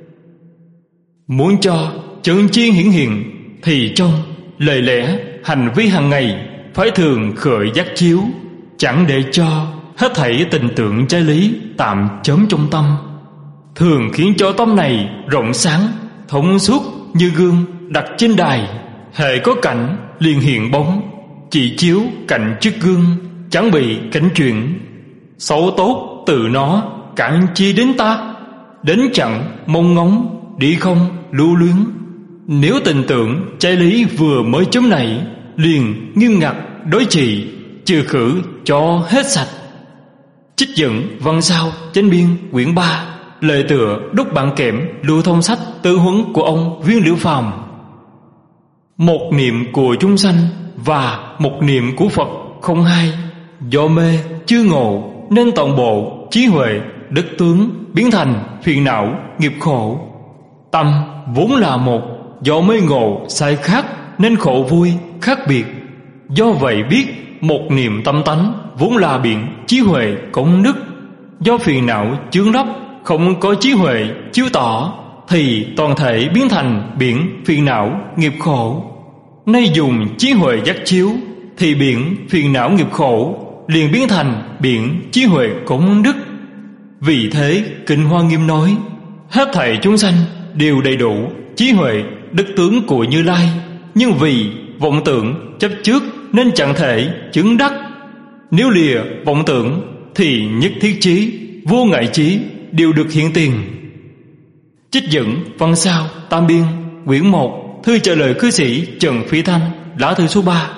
Muốn cho chân chiên hiển hiện thì trong lời lẽ hành vi hàng ngày phải thường khởi giác chiếu, chẳng để cho hết thảy tình tượng trái lý tạm chớm trong tâm, thường khiến cho tâm này rộng sáng thông suốt như gương đặt trên đài. Hễ có cảnh liền hiện bóng, chỉ chiếu cạnh trước gương, chẳng bị cảnh chuyển. Xấu tốt từ nó cạn chi đến ta. Đến chẳng mong ngóng, đi không lưu luyến. Nếu tình tưởng trái lý vừa mới chấm nảy, liền nghiêm ngặt đối trị, trừ khử cho hết sạch. Trích dẫn văn sao chánh biên quyển 3, lời tựa đúc bản kèm lưu thông sách tư huấn của ông Viên Liễu Phàm. Một niệm của chúng sanh và một niệm của Phật không hai. Do mê chưa ngộ nên toàn bộ trí huệ đức tướng biến thành phiền não nghiệp khổ. Tâm vốn là một, do mê ngộ sai khác nên khổ vui khác biệt. Do vậy biết một niệm tâm tánh vốn là biển trí huệ công đức. Do phiền não chướng lấp không có trí huệ chiếu tỏ, thì toàn thể biến thành biển phiền não nghiệp khổ. Nay dùng trí huệ giác chiếu, thì biển phiền não nghiệp khổ liền biến thành biển trí huệ công đức. Vì thế Kinh Hoa Nghiêm nói, hết thảy chúng sanh đều đầy đủ trí huệ đức tướng của Như Lai, nhưng vì vọng tưởng chấp trước nên chẳng thể chứng đắc. Nếu lìa vọng tưởng thì nhất thiết chí, vô ngại chí đều được hiện tiền. Trích dẫn văn sao tam biên quyển 1, thư trả lời cư sĩ Trần Phi Thanh, lá thư số 3.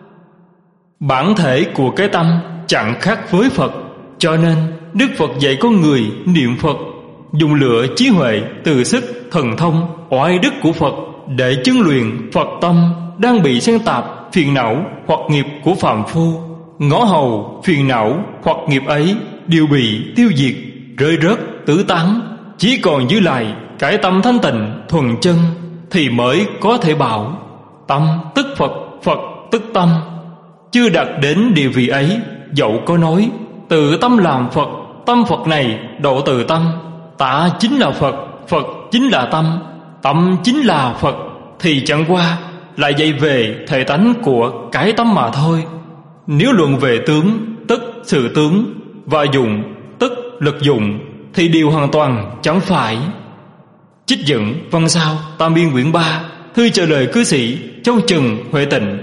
Bản thể của cái tâm chẳng khác với Phật, cho nên Đức Phật dạy con người niệm Phật, dùng lựa trí huệ từ sức thần thông oai đức của Phật để chứng luyện Phật tâm đang bị xen tạp phiền não hoặc nghiệp của phàm phu. Ngõ hầu phiền não hoặc nghiệp ấy đều bị tiêu diệt, rơi rớt tứ tán, chỉ còn giữ lại cái tâm thanh tịnh thuần chân, thì mới có thể bảo tâm tức Phật, Phật tức tâm. Chưa đạt đến địa vị ấy, dẫu có nói tự tâm làm Phật, tâm Phật này độ từ tâm, ta chính là Phật, Phật chính là tâm, tâm chính là Phật, thì chẳng qua lại dạy về thể tánh của cái tâm mà thôi. Nếu luận về tướng, tức sự tướng, và dụng, tức lực dụng, thì điều hoàn toàn chẳng phải. Trích dẫn văn sao tam biên quyển 3, thư trả lời cư sĩ Châu Trần Huệ Tịnh.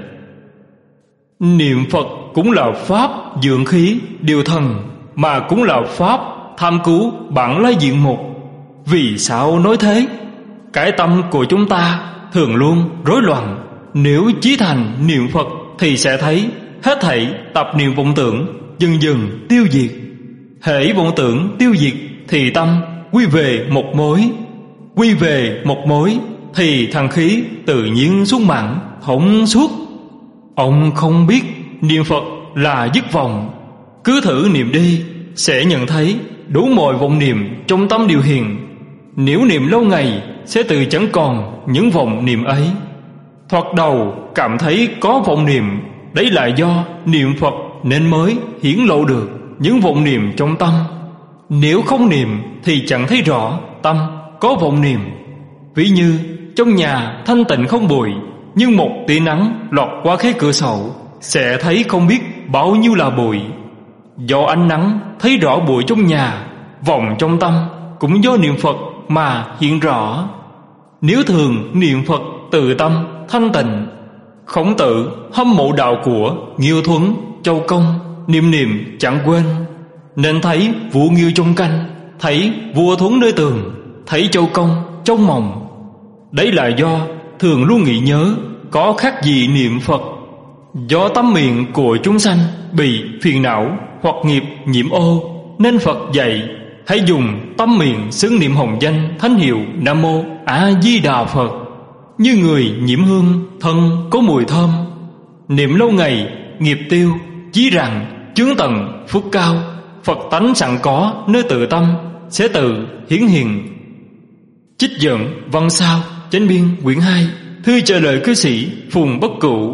Niệm Phật cũng là pháp dưỡng khí điều thần, mà cũng là pháp tham cứu bản lai diện mục. Vì sao nói thế? Cái tâm của chúng ta thường luôn rối loạn. Nếu chí thành niệm Phật thì sẽ thấy hết thảy tập niệm vọng tưởng dần dần tiêu diệt. Hễ vọng tưởng tiêu diệt thì tâm quy về một mối. Quy về một mối thì thần khí tự nhiên sung mãn thông suốt. Ông không biết niệm Phật là dứt vọng, cứ thử niệm đi sẽ nhận thấy đủ mọi vọng niệm trong tâm đều hiền. Nếu niệm lâu ngày sẽ tự chẳng còn những vọng niệm ấy. Thoạt đầu cảm thấy có vọng niệm, đấy là do niệm Phật nên mới hiển lộ được những vọng niệm trong tâm. Nếu không niệm thì chẳng thấy rõ tâm có vọng niệm. Ví như trong nhà thanh tịnh không bụi, nhưng một tia nắng lọt qua khe cửa sổ sẽ thấy không biết bao nhiêu là bụi. Do ánh nắng thấy rõ bụi trong nhà, vọng trong tâm cũng do niệm Phật mà hiện rõ. Nếu thường niệm Phật từ tâm thanh tịnh, Khổng Tử hâm mộ đạo của Nghiêu Thuấn, Châu Công, niệm niệm chẳng quên, nên thấy vua Nghiêu trong canh, thấy vua Thuấn nơi tường, thấy Châu Công trong mộng. Đấy là do thường luôn nghĩ nhớ, có khác gì niệm Phật. Do tâm miệng của chúng sanh bị phiền não hoặc nghiệp nhiễm ô, nên Phật dạy hãy dùng tâm miệng xưng niệm hồng danh thánh hiệu Nam Mô A Di Đà Phật, như người nhiễm hương thân có mùi thơm. Niệm lâu ngày nghiệp tiêu, chí rằng chướng tầng phước cao, Phật tánh sẵn có nơi tự tâm sẽ tự hiển hiện. Trích dẫn văn sao chánh biên quyển 2, thư trả lời cư sĩ Phùng Bất Cửu.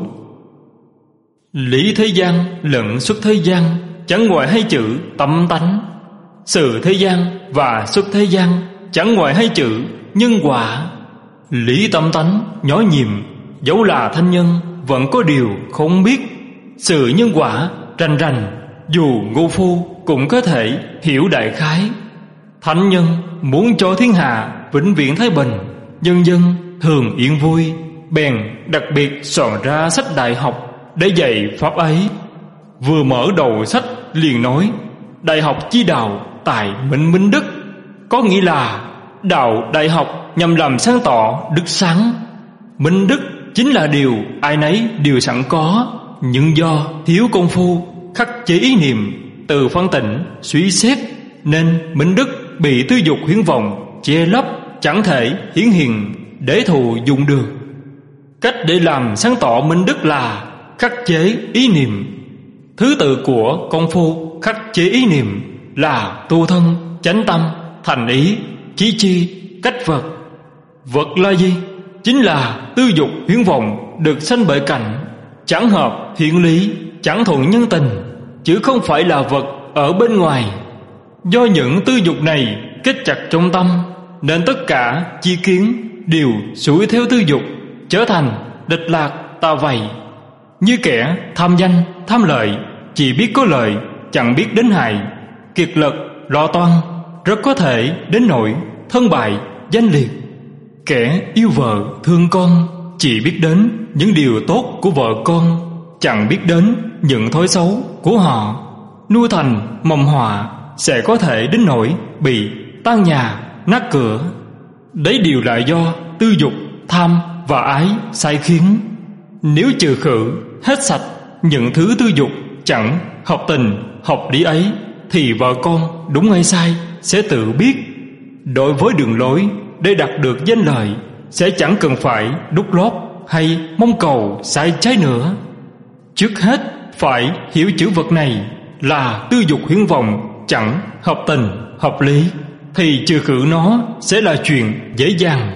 Lý thế gian lẫn xuất thế gian chẳng ngoài hai chữ tâm tánh. Sự thế gian và xuất thế gian chẳng ngoài hai chữ nhân quả. Lý tâm tánh nhỏ nhiệm, dẫu là thanh nhân vẫn có điều không biết. Sự nhân quả rành rành, dù ngu phu cũng có thể hiểu đại khái. Thánh nhân muốn cho thiên hạ vĩnh viễn thái bình, nhân dân thường yên vui, bèn đặc biệt soạn ra sách đại học để dạy pháp ấy. Vừa mở đầu sách liền nói: Đại học chi đạo tại Minh Minh Đức, có nghĩa là đạo đại học nhằm làm sáng tỏ đức sáng. Minh đức chính là điều ai nấy đều sẵn có, nhưng do thiếu công phu khắc chế ý niệm, từ phân tịnh suy xét, nên minh đức bị tư dục huyễn vọng che lấp, chẳng thể hiển hiện để thụ dụng được. Cách để làm sáng tỏ minh đức là khắc chế ý niệm. Thứ tự của công phu khắc chế ý niệm là tu thân, chánh tâm, thành ý, chí chi, cách vật. Vật là gì? Chính là tư dục huyễn vọng được sanh bởi cảnh, chẳng hợp thiện lý, chẳng thuận nhân tình, chứ không phải là vật ở bên ngoài. Do những tư dục này kết chặt trong tâm, nên tất cả chi kiến đều xuôi theo tư dục, trở thành địch lạc tà vầy. Như kẻ tham danh, tham lợi, chỉ biết có lợi, chẳng biết đến hại, kiệt lực, lo toan, rất có thể đến nỗi thân bại, danh liệt. Kẻ yêu vợ, thương con, chỉ biết đến những điều tốt của vợ con, chẳng biết đến những thói xấu của họ, nuôi thành mầm họa, sẽ có thể đến nỗi bị tan nhà, nát cửa. Đấy đều là do tư dục, tham và ái sai khiến. Nếu trừ khử hết sạch những thứ tư dục chẳng hợp tình, hợp lý ấy, thì vợ con đúng hay sai sẽ tự biết. Đối với đường lối để đạt được danh lợi, sẽ chẳng cần phải đút lót hay mong cầu sai trái nữa. Trước hết phải hiểu chữ vật này là tư dục huyễn vọng chẳng hợp tình, hợp lý, thì trừ khử nó sẽ là chuyện dễ dàng.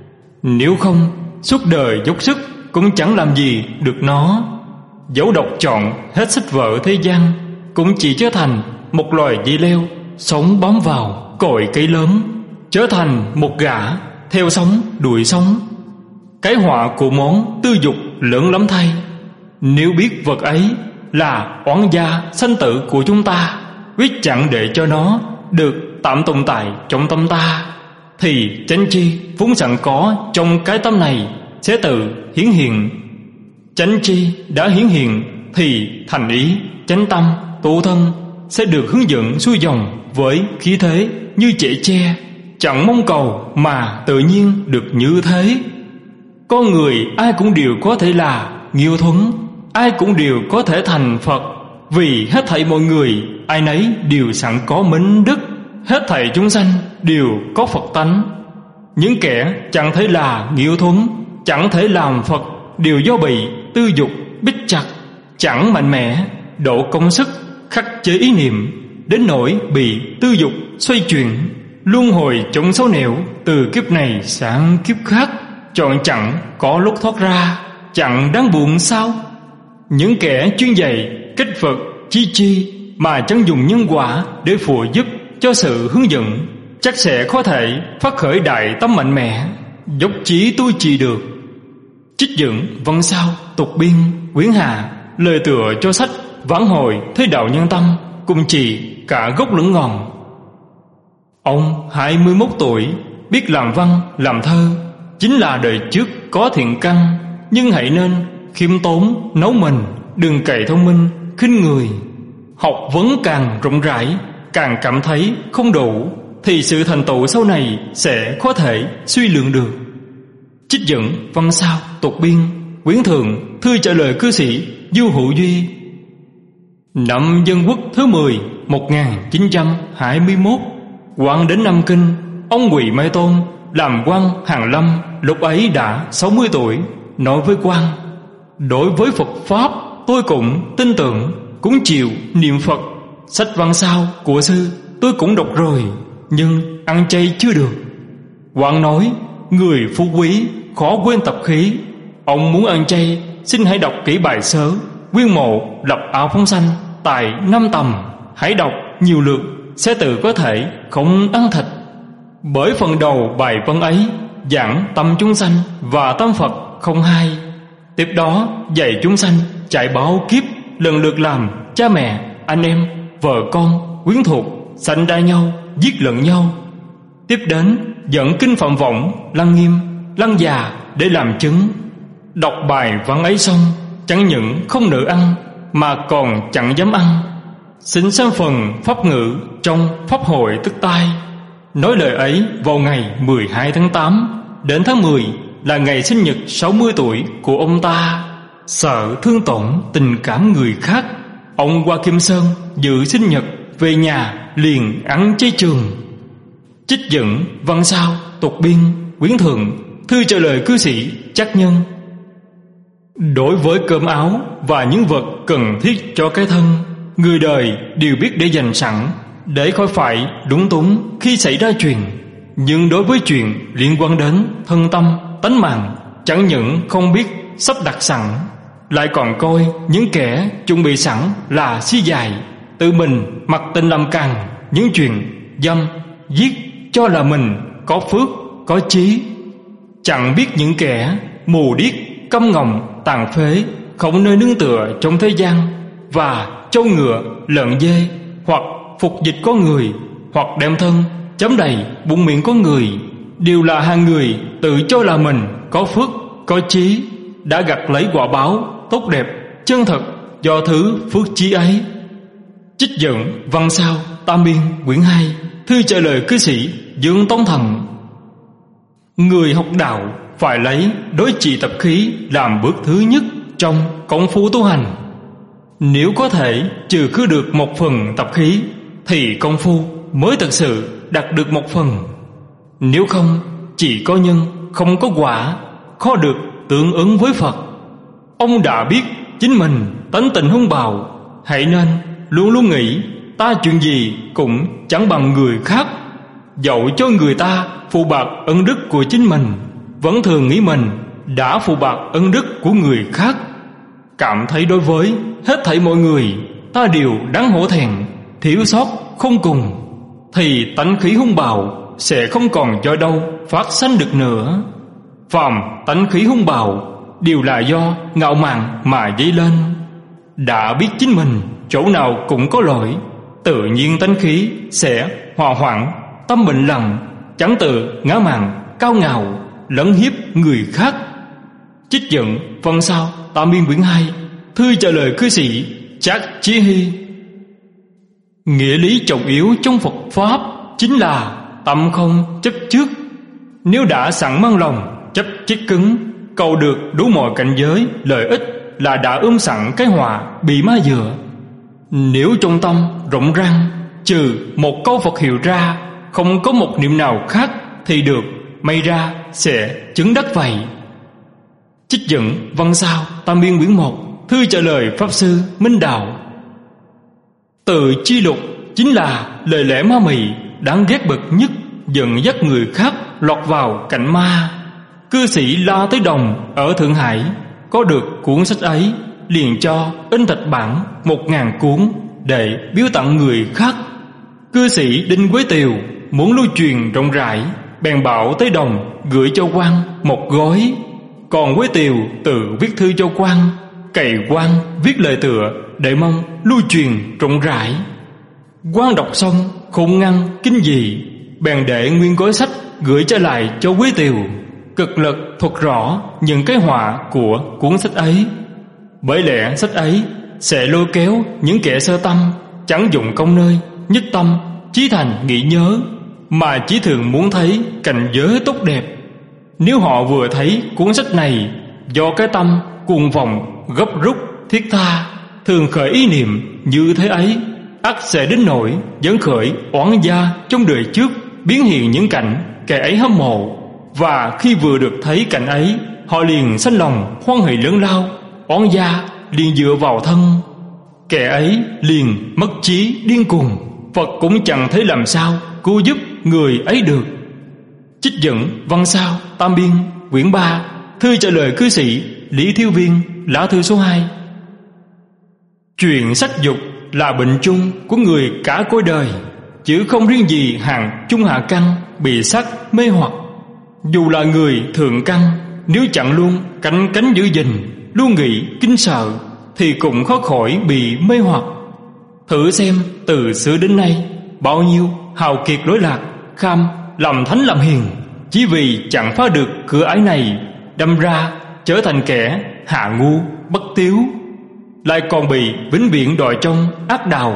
Nếu không, suốt đời dốc sức cũng chẳng làm gì được nó. Dẫu độc chọn hết sách vở thế gian, cũng chỉ trở thành một loài dây leo sống bám vào cội cây lớn, trở thành một gã theo sóng đuổi sóng. Cái họa của món tư dục lớn lắm thay. Nếu biết vật ấy là oán gia sanh tử của chúng ta, quyết chẳng để cho nó được tạm tồn tại trong tâm ta, thì chánh chi vốn sẵn có trong cái tâm này sẽ tự hiển hiện. Chánh chi đã hiển hiện thì thành ý, chánh tâm, tu thân sẽ được hướng dẫn xuôi dòng với khí thế như trẻ tre, chẳng mong cầu mà tự nhiên được như thế. Con người ai cũng đều có thể là Nghiêu Thuấn, ai cũng đều có thể thành Phật, vì hết thảy mọi người ai nấy đều sẵn có minh đức, hết thảy chúng sanh đều có Phật tánh. Những kẻ chẳng thể là Nghiêu Thuấn, chẳng thể làm Phật, đều do bị tư dục bích chặt, chẳng mạnh mẽ độ công sức khắc chế ý niệm, đến nỗi bị tư dục xoay chuyển, luân hồi trong số nẻo, từ kiếp này sang kiếp khác, chọn chẳng có lúc thoát ra, chẳng đáng buồn sao? Những kẻ chuyên dạy cách Phật chi chi mà chẳng dùng nhân quả để phụ giúp cho sự hướng dẫn, chắc sẽ có thể phát khởi đại tâm mạnh mẽ, dốc chí tu trì được. Trích dẫn văn sao tục biên quyển hạ, lời tựa cho sách vãn hồi thế đạo nhân tâm, cùng chỉ cả gốc lẫn ngọn. Ông 21 tuổi, biết làm văn làm thơ, chính là đời trước có thiện căn, nhưng hãy nên khiêm tốn nấu mình, đừng cậy thông minh khinh người. Học vấn càng rộng rãi, càng cảm thấy không đủ, thì sự thành tựu sau này sẽ có thể suy lượng được. Trích dẫn văn sao tục biên quyển thượng, thư trả lời cư sĩ Du Hữu Duy. Năm Dân Quốc thứ 10 1921, quan đến Nam Kinh, ông Ngụy Mai Tôn làm quan Hàn Lâm, lúc ấy đã 60 tuổi, nói với quan: đối với Phật Pháp tôi cũng tin tưởng, cũng chịu niệm Phật. Sách văn sao của sư tôi cũng đọc rồi, nhưng ăn chay chưa được. Quan nói: người phú quý khó quên tập khí, ông muốn ăn chay, xin hãy đọc kỹ bài sớ Nguyên Mộ lập áo phóng sanh tại 5 tầm, hãy đọc nhiều lượt sẽ tự có thể không ăn thịt. Bởi phần đầu bài văn ấy giảng tâm chúng sanh và tâm Phật không hai, tiếp đó dạy chúng sanh chạy báo kiếp, lần lượt làm cha mẹ, anh em, vợ con, quyến thuộc, sanh đa nhau, giết lẫn nhau. Tiếp đến dẫn kinh Phạm Võng, Lăng Nghiêm, Lăng Già để làm chứng. Đọc bài văn ấy xong, chẳng những không nỡ ăn mà còn chẳng dám ăn. xin xem phần pháp ngữ trong pháp hội tức tai. Nói lời ấy vào ngày 12 tháng 8. Đến tháng 10 là ngày sinh nhật 60 tuổi của ông ta. Sợ thương tổn tình cảm người khác, ông Hoa Kim Sơn dự sinh nhật về nhà liền ăn chay trường. Trích dẫn văn sao tục biên quyển thượng, thư trả lời cư sĩ Trắc Nhân. Đối với cơm áo và những vật cần thiết cho cái thân, người đời đều biết để dành sẵn, để khỏi phải lúng túng khi xảy ra chuyện. Nhưng đối với chuyện liên quan đến thân tâm, tánh mạng, chẳng những không biết sắp đặt sẵn, lại còn coi những kẻ chuẩn bị sẵn là xí dài, tự mình mặc tình làm càng những chuyện dâm, giết, cho là mình có phước, có chí. Chẳng biết những kẻ mù điếc, câm ngọng, tàn phế, không nơi nương tựa trong thế gian, và trâu ngựa, lợn dê, hoặc phục dịch con người, hoặc đem thân chấm đầy bụng miệng con người, đều là hàng người tự cho là mình có phước, có chí, đã gặt lấy quả báo tốt đẹp, chân thật do thứ phước chí ấy. Trích dẫn văn sao Tam Biên quyển 2, thư trả lời cư sĩ Dương Tông Thần. Người học đạo phải lấy đối trị tập khí làm bước thứ nhất trong công phu tu hành. Nếu có thể trừ khử được một phần tập khí, thì công phu mới thực sự đạt được một phần. Nếu không, chỉ có nhân không có quả, khó được tương ứng với Phật. Ông đã biết chính mình tánh tình hung bạo, hãy nên luôn luôn nghĩ ta chuyện gì cũng chẳng bằng người khác. Dẫu cho người ta phụ bạc ân đức của chính mình, vẫn thường nghĩ mình đã phụ bạc ân đức của người khác. Cảm thấy đối với hết thảy mọi người ta đều đáng hổ thẹn, thiếu sót không cùng, thì tánh khí hung bạo sẽ không còn do đâu phát sanh được nữa. Phàm tánh khí hung bạo đều là do ngạo mạn mà dấy lên. Đã biết chính mình chỗ nào cũng có lỗi, tự nhiên tánh khí sẽ hòa hoãn, tâm bệnh lặng, chẳng tự ngã mạn, cao ngạo, lấn hiếp người khác. Trích dẫn phần sau Tam Biên quyển 2, thư trả lời cư sĩ Trác Chí Hy. Nghĩa lý trọng yếu trong Phật Pháp chính là tâm không chấp trước. Nếu đã sẵn mang lòng chấp chiết cứng, cầu được đủ mọi cảnh giới lợi ích, là đã sẵn cái họa bị ma dựa. Nếu trong tâm rộng răng, trừ một câu Phật hiệu ra, không có một niệm nào khác, thì được may ra sẽ chứng đắc vậy. Trích dẫn văn sao Tam Biên quyển 1, thư trả lời Pháp Sư Minh Đạo. Tự chi lục chính là lời lẽ ma mị đáng ghét bậc nhất, dẫn dắt người khác lọt vào cảnh ma. Cư sĩ La Tới Đồng ở Thượng Hải có được cuốn sách ấy, liền cho in thạch bản 1000 cuốn để biếu tặng người khác. Cư sĩ Đinh Quế Tiều muốn lưu truyền rộng rãi, bèn bảo Tới Đồng gửi cho quan một gói. Còn Quế Tiều tự viết thư cho quan, cày quan viết lời tựa để mong lưu truyền rộng rãi. Quan đọc xong không ngăn kinh dị, bèn để nguyên gói sách gửi trở lại cho Quế Tiều, cực lực thuật rõ những cái họa của cuốn sách ấy. Bởi lẽ sách ấy sẽ lôi kéo những kẻ sơ tâm, chẳng dụng công nơi, nhất tâm, chí thành nghĩ nhớ, mà chỉ thường muốn thấy cảnh giới tốt đẹp. Nếu họ vừa thấy cuốn sách này, do cái tâm cuồng vọng, gấp rút, thiết tha, thường khởi ý niệm như thế ấy, ắt sẽ đến nỗi dẫn khởi oán gia trong đời trước, biến hiện những cảnh kẻ ấy hâm mộ. Và khi vừa được thấy cảnh ấy, họ liền sanh lòng hoan hỷ lớn lao, oán gia liền dựa vào thân, kẻ ấy liền mất trí điên cuồng. Phật cũng chẳng thấy làm sao cứu giúp người ấy được. Trích dẫn văn sao Tam Biên quyển 3, thư trả lời cư sĩ Lý Thiếu Viên, lá thư số 2. Chuyện sắc dục là bệnh chung của người cả cõi đời, chứ không riêng gì hàng trung hạ căn bị sắc mê hoặc. Dù là người thượng căn, nếu chẳng luôn canh cánh giữ gìn, luôn nghĩ kính sợ, thì cũng khó khỏi bị mê hoặc. Thử xem từ xưa đến nay, bao nhiêu hào kiệt lỗi lạc, kham làm thánh làm hiền, chỉ vì chẳng phá được cửa ải này, đâm ra trở thành kẻ hạ ngu bất tiếu, lại còn bị vĩnh viễn đọa trong ác đạo,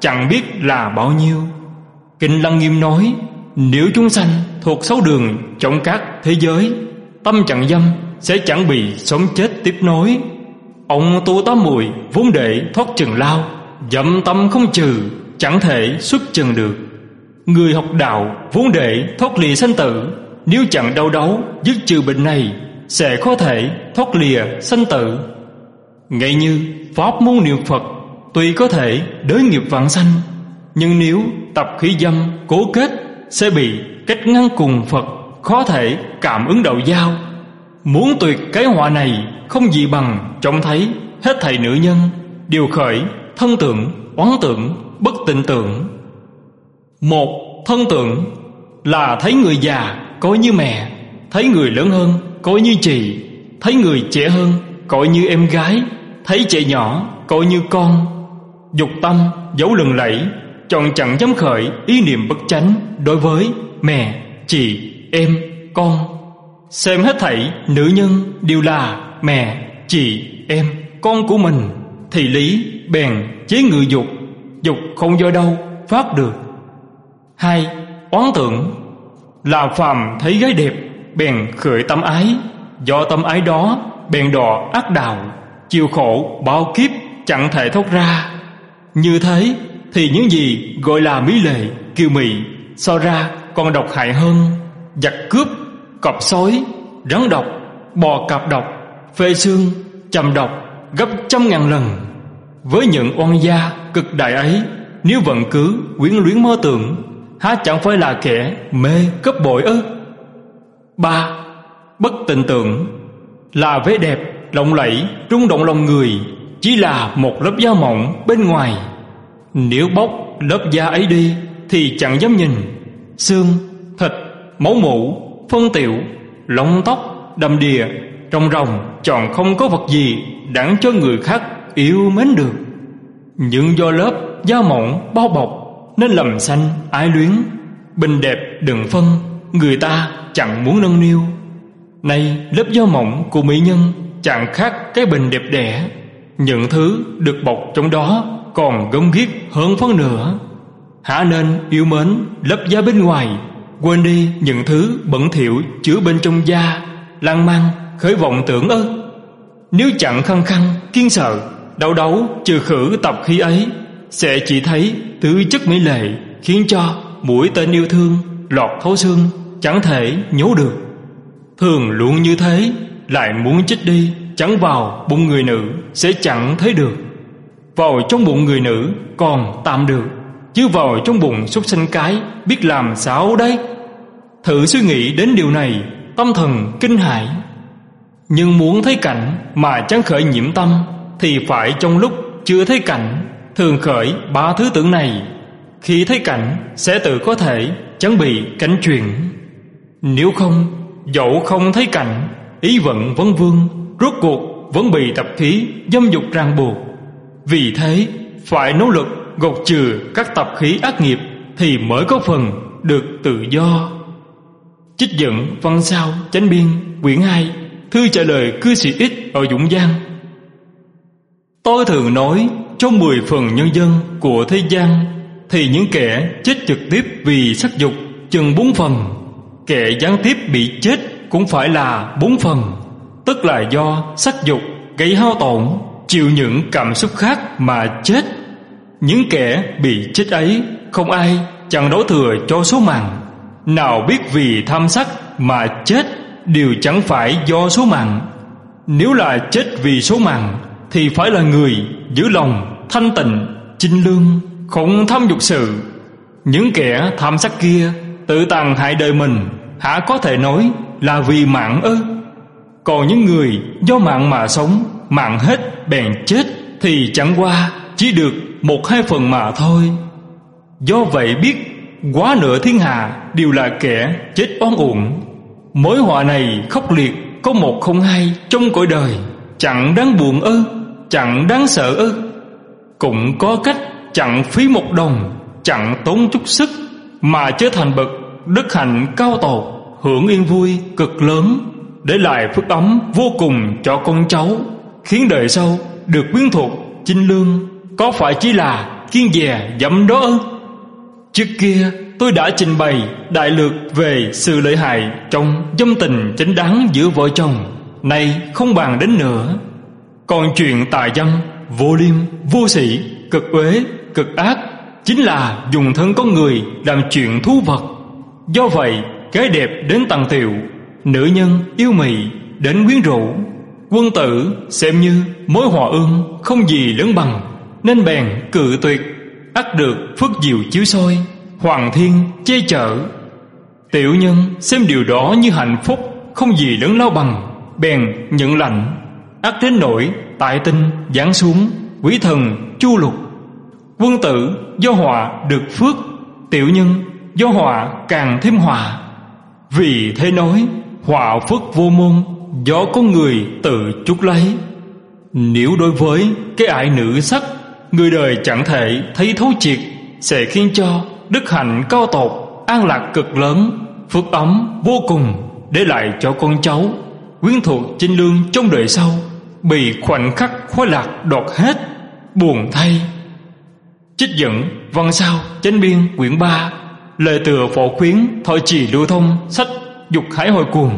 chẳng biết là bao nhiêu. Kinh Lăng Nghiêm nói, nếu chúng sanh thuộc 6 đường trong các thế giới, tâm chẳng dâm sẽ chẳng bị sống chết tiếp nối. Ông tu 8 muội vốn để thoát trần lao, dâm tâm không trừ, chẳng thể xuất trần được. Người học đạo vốn để thoát lìa sanh tử, nếu chẳng đau đấu dứt trừ bệnh này, sẽ có thể thoát lìa sanh tử. Ngay như pháp môn niệm Phật tuy có thể đới nghiệp vãng sanh, nhưng nếu tập khí dâm cố kết, sẽ bị cách ngăn cùng Phật, khó thể cảm ứng đạo giao. Muốn tuyệt cái họa này, không gì bằng trông thấy hết thảy nữ nhân đều khởi thân tưởng, oán tưởng, bất tịnh tưởng. Một, thân tưởng là thấy người già coi như mẹ, thấy người lớn hơn coi như chị, thấy người trẻ hơn coi như em gái, thấy trẻ nhỏ coi như con. Dục tâm dấu lừng lẫy, chọn chẳng dám khởi ý niệm bất chánh đối với mẹ, chị, em, con. Xem hết thảy nữ nhân đều là mẹ, chị, em, con của mình, thì lý bèn chế ngự dục, dục không do đâu phát được. Hai, oán tưởng là phàm thấy gái đẹp bèn khởi tâm ái, do tâm ái đó bèn đọa ác đạo, chịu khổ bao kiếp chẳng thể thoát ra. Như thế thì những gì gọi là mỹ lệ, kiều mị so ra còn độc hại hơn giặc cướp, cọp sói, rắn độc, bò cạp độc, phê xương, trầm độc gấp 100.000 lần. Với những oan gia cực đại ấy, nếu vẫn cứ quyến luyến mơ tưởng, há chẳng phải là kẻ mê gấp bội ư? 3. Bất tịnh tưởng là vẻ đẹp lộng lẫy rung động lòng người, chỉ là một lớp da mỏng bên ngoài. Nếu bóc lớp da ấy đi thì chẳng dám nhìn. Xương, thịt, máu mủ, phân tiểu, lông tóc, đầm đìa, rồng rồng, chọn không có vật gì đáng cho người khác yêu mến được. Nhưng do lớp da mỏng bao bọc nên lầm sanh ái luyến. Bình đẹp đừng phân, người ta chẳng muốn nâng niu. Này lớp da mỏng của mỹ nhân chẳng khác cái bình đẹp đẽ, những thứ được bọc trong đó còn gớm ghiếc hơn phân nửa. Hả nên yêu mến lớp da bên ngoài, quên đi những thứ bẩn thỉu chứa bên trong da, lan man khởi vọng tưởng ư? Nếu chẳng khăng khăng kiên sợ, đau đấu trừ khử tập khí ấy, sẽ chỉ thấy tứ chất mỹ lệ, khiến cho mũi tên yêu thương lọt thấu xương, chẳng thể nhổ được. Thường luôn như thế, lại muốn chích đi, chẳng vào bụng người nữ sẽ chẳng thấy được. Vào trong bụng người nữ còn tạm được, chứ vào trong bụng súc sanh cái biết làm sao đấy? Thử suy nghĩ đến điều này, tâm thần kinh hãi. Nhưng muốn thấy cảnh mà chẳng khởi nhiễm tâm, thì phải trong lúc chưa thấy cảnh thường khởi 3 thứ tưởng này. Khi thấy cảnh sẽ tự có thể chẳng bị cảnh truyền. Nếu không, dẫu không thấy cảnh, ý vận vấn vương, rốt cuộc vẫn bị tập khí dâm dục ràng buộc. Vì thế phải nỗ lực gột trừ các tập khí ác nghiệp thì mới có phần được tự do. Trích dẫn văn sao chánh biên quyển 2, thư trả lời cư sĩ X ở Dũng Giang. Tôi thường nói trong 10 phần nhân dân của thế gian thì những kẻ chết trực tiếp vì sắc dục chừng 4 phần, kẻ gián tiếp bị chết cũng phải là 4 phần, tức là do sắc dục gây hao tổn, chịu những cảm xúc khác mà chết. Những kẻ bị chết ấy không ai chẳng đổ thừa cho số mạng, nào biết vì tham sắc mà chết đều chẳng phải do số mạng. Nếu là chết vì số mạng thì phải là người giữ lòng thanh tịnh, chinh lương, không tham dục sự. Những kẻ tham sắc kia tự tàn hại đời mình, hả có thể nói là vì mạng ư? Còn những người do mạng mà sống, mạng hết bèn chết thì chẳng qua chỉ được 1-2 phần mà thôi. Do vậy biết quá nửa thiên hạ đều là kẻ chết oan uổng. Mối họa này khốc liệt có 1 không 2 trong cõi đời, chẳng đáng buồn ư? Chẳng đáng sợ ư? Cũng có cách chẳng phí 1 đồng, chẳng tốn chút sức mà trở thành bậc đức hạnh cao tột, hưởng yên vui cực lớn, để lại phước ấm vô cùng cho con cháu, khiến đời sau được quyến thuộc chinh lương. Có phải chỉ là kiêng dè dẫm đó ư? Trước kia tôi đã trình bày đại lược về sự lợi hại trong dâm tình chánh đáng giữa vợ chồng, nay không bàn đến nữa. Còn chuyện tà dâm, vô liêm, vô sĩ, cực uế, cực ác chính là dùng thân con người làm chuyện thú vật. Do vậy, gái đẹp đến tằng tiệu, nữ nhân yêu mị đến quyến rũ, quân tử xem như mối hòa ương không gì lớn bằng, nên bèn cự tuyệt, ắt được phước diệu chiếu soi, hoàng thiên che chở. Tiểu nhân xem điều đó như hạnh phúc không gì lớn lao bằng, bèn nhận lạnh, ắt đến nỗi tại tinh giáng xuống, quỷ thần chu lục. Quân tử do họa được phước, tiểu nhân do họa càng thêm họa. Vì thế nói họa phước vô môn, do con người tự chuốc lấy. Nếu đối với cái ải nữ sắc, người đời chẳng thể thấy thấu triệt, sẽ khiến cho đức hạnh cao tột, an lạc cực lớn, phước ấm vô cùng, để lại cho con cháu quyến thuộc chinh lương trong đời sau, bị khoảnh khắc khoái lạc đoạt hết, buồn thay. Trích dẫn Văn Sao Chánh Biên quyển 3, lời tựa phổ khuyến thọ trì lưu thông sách Dục Hải Hồi Cuồng.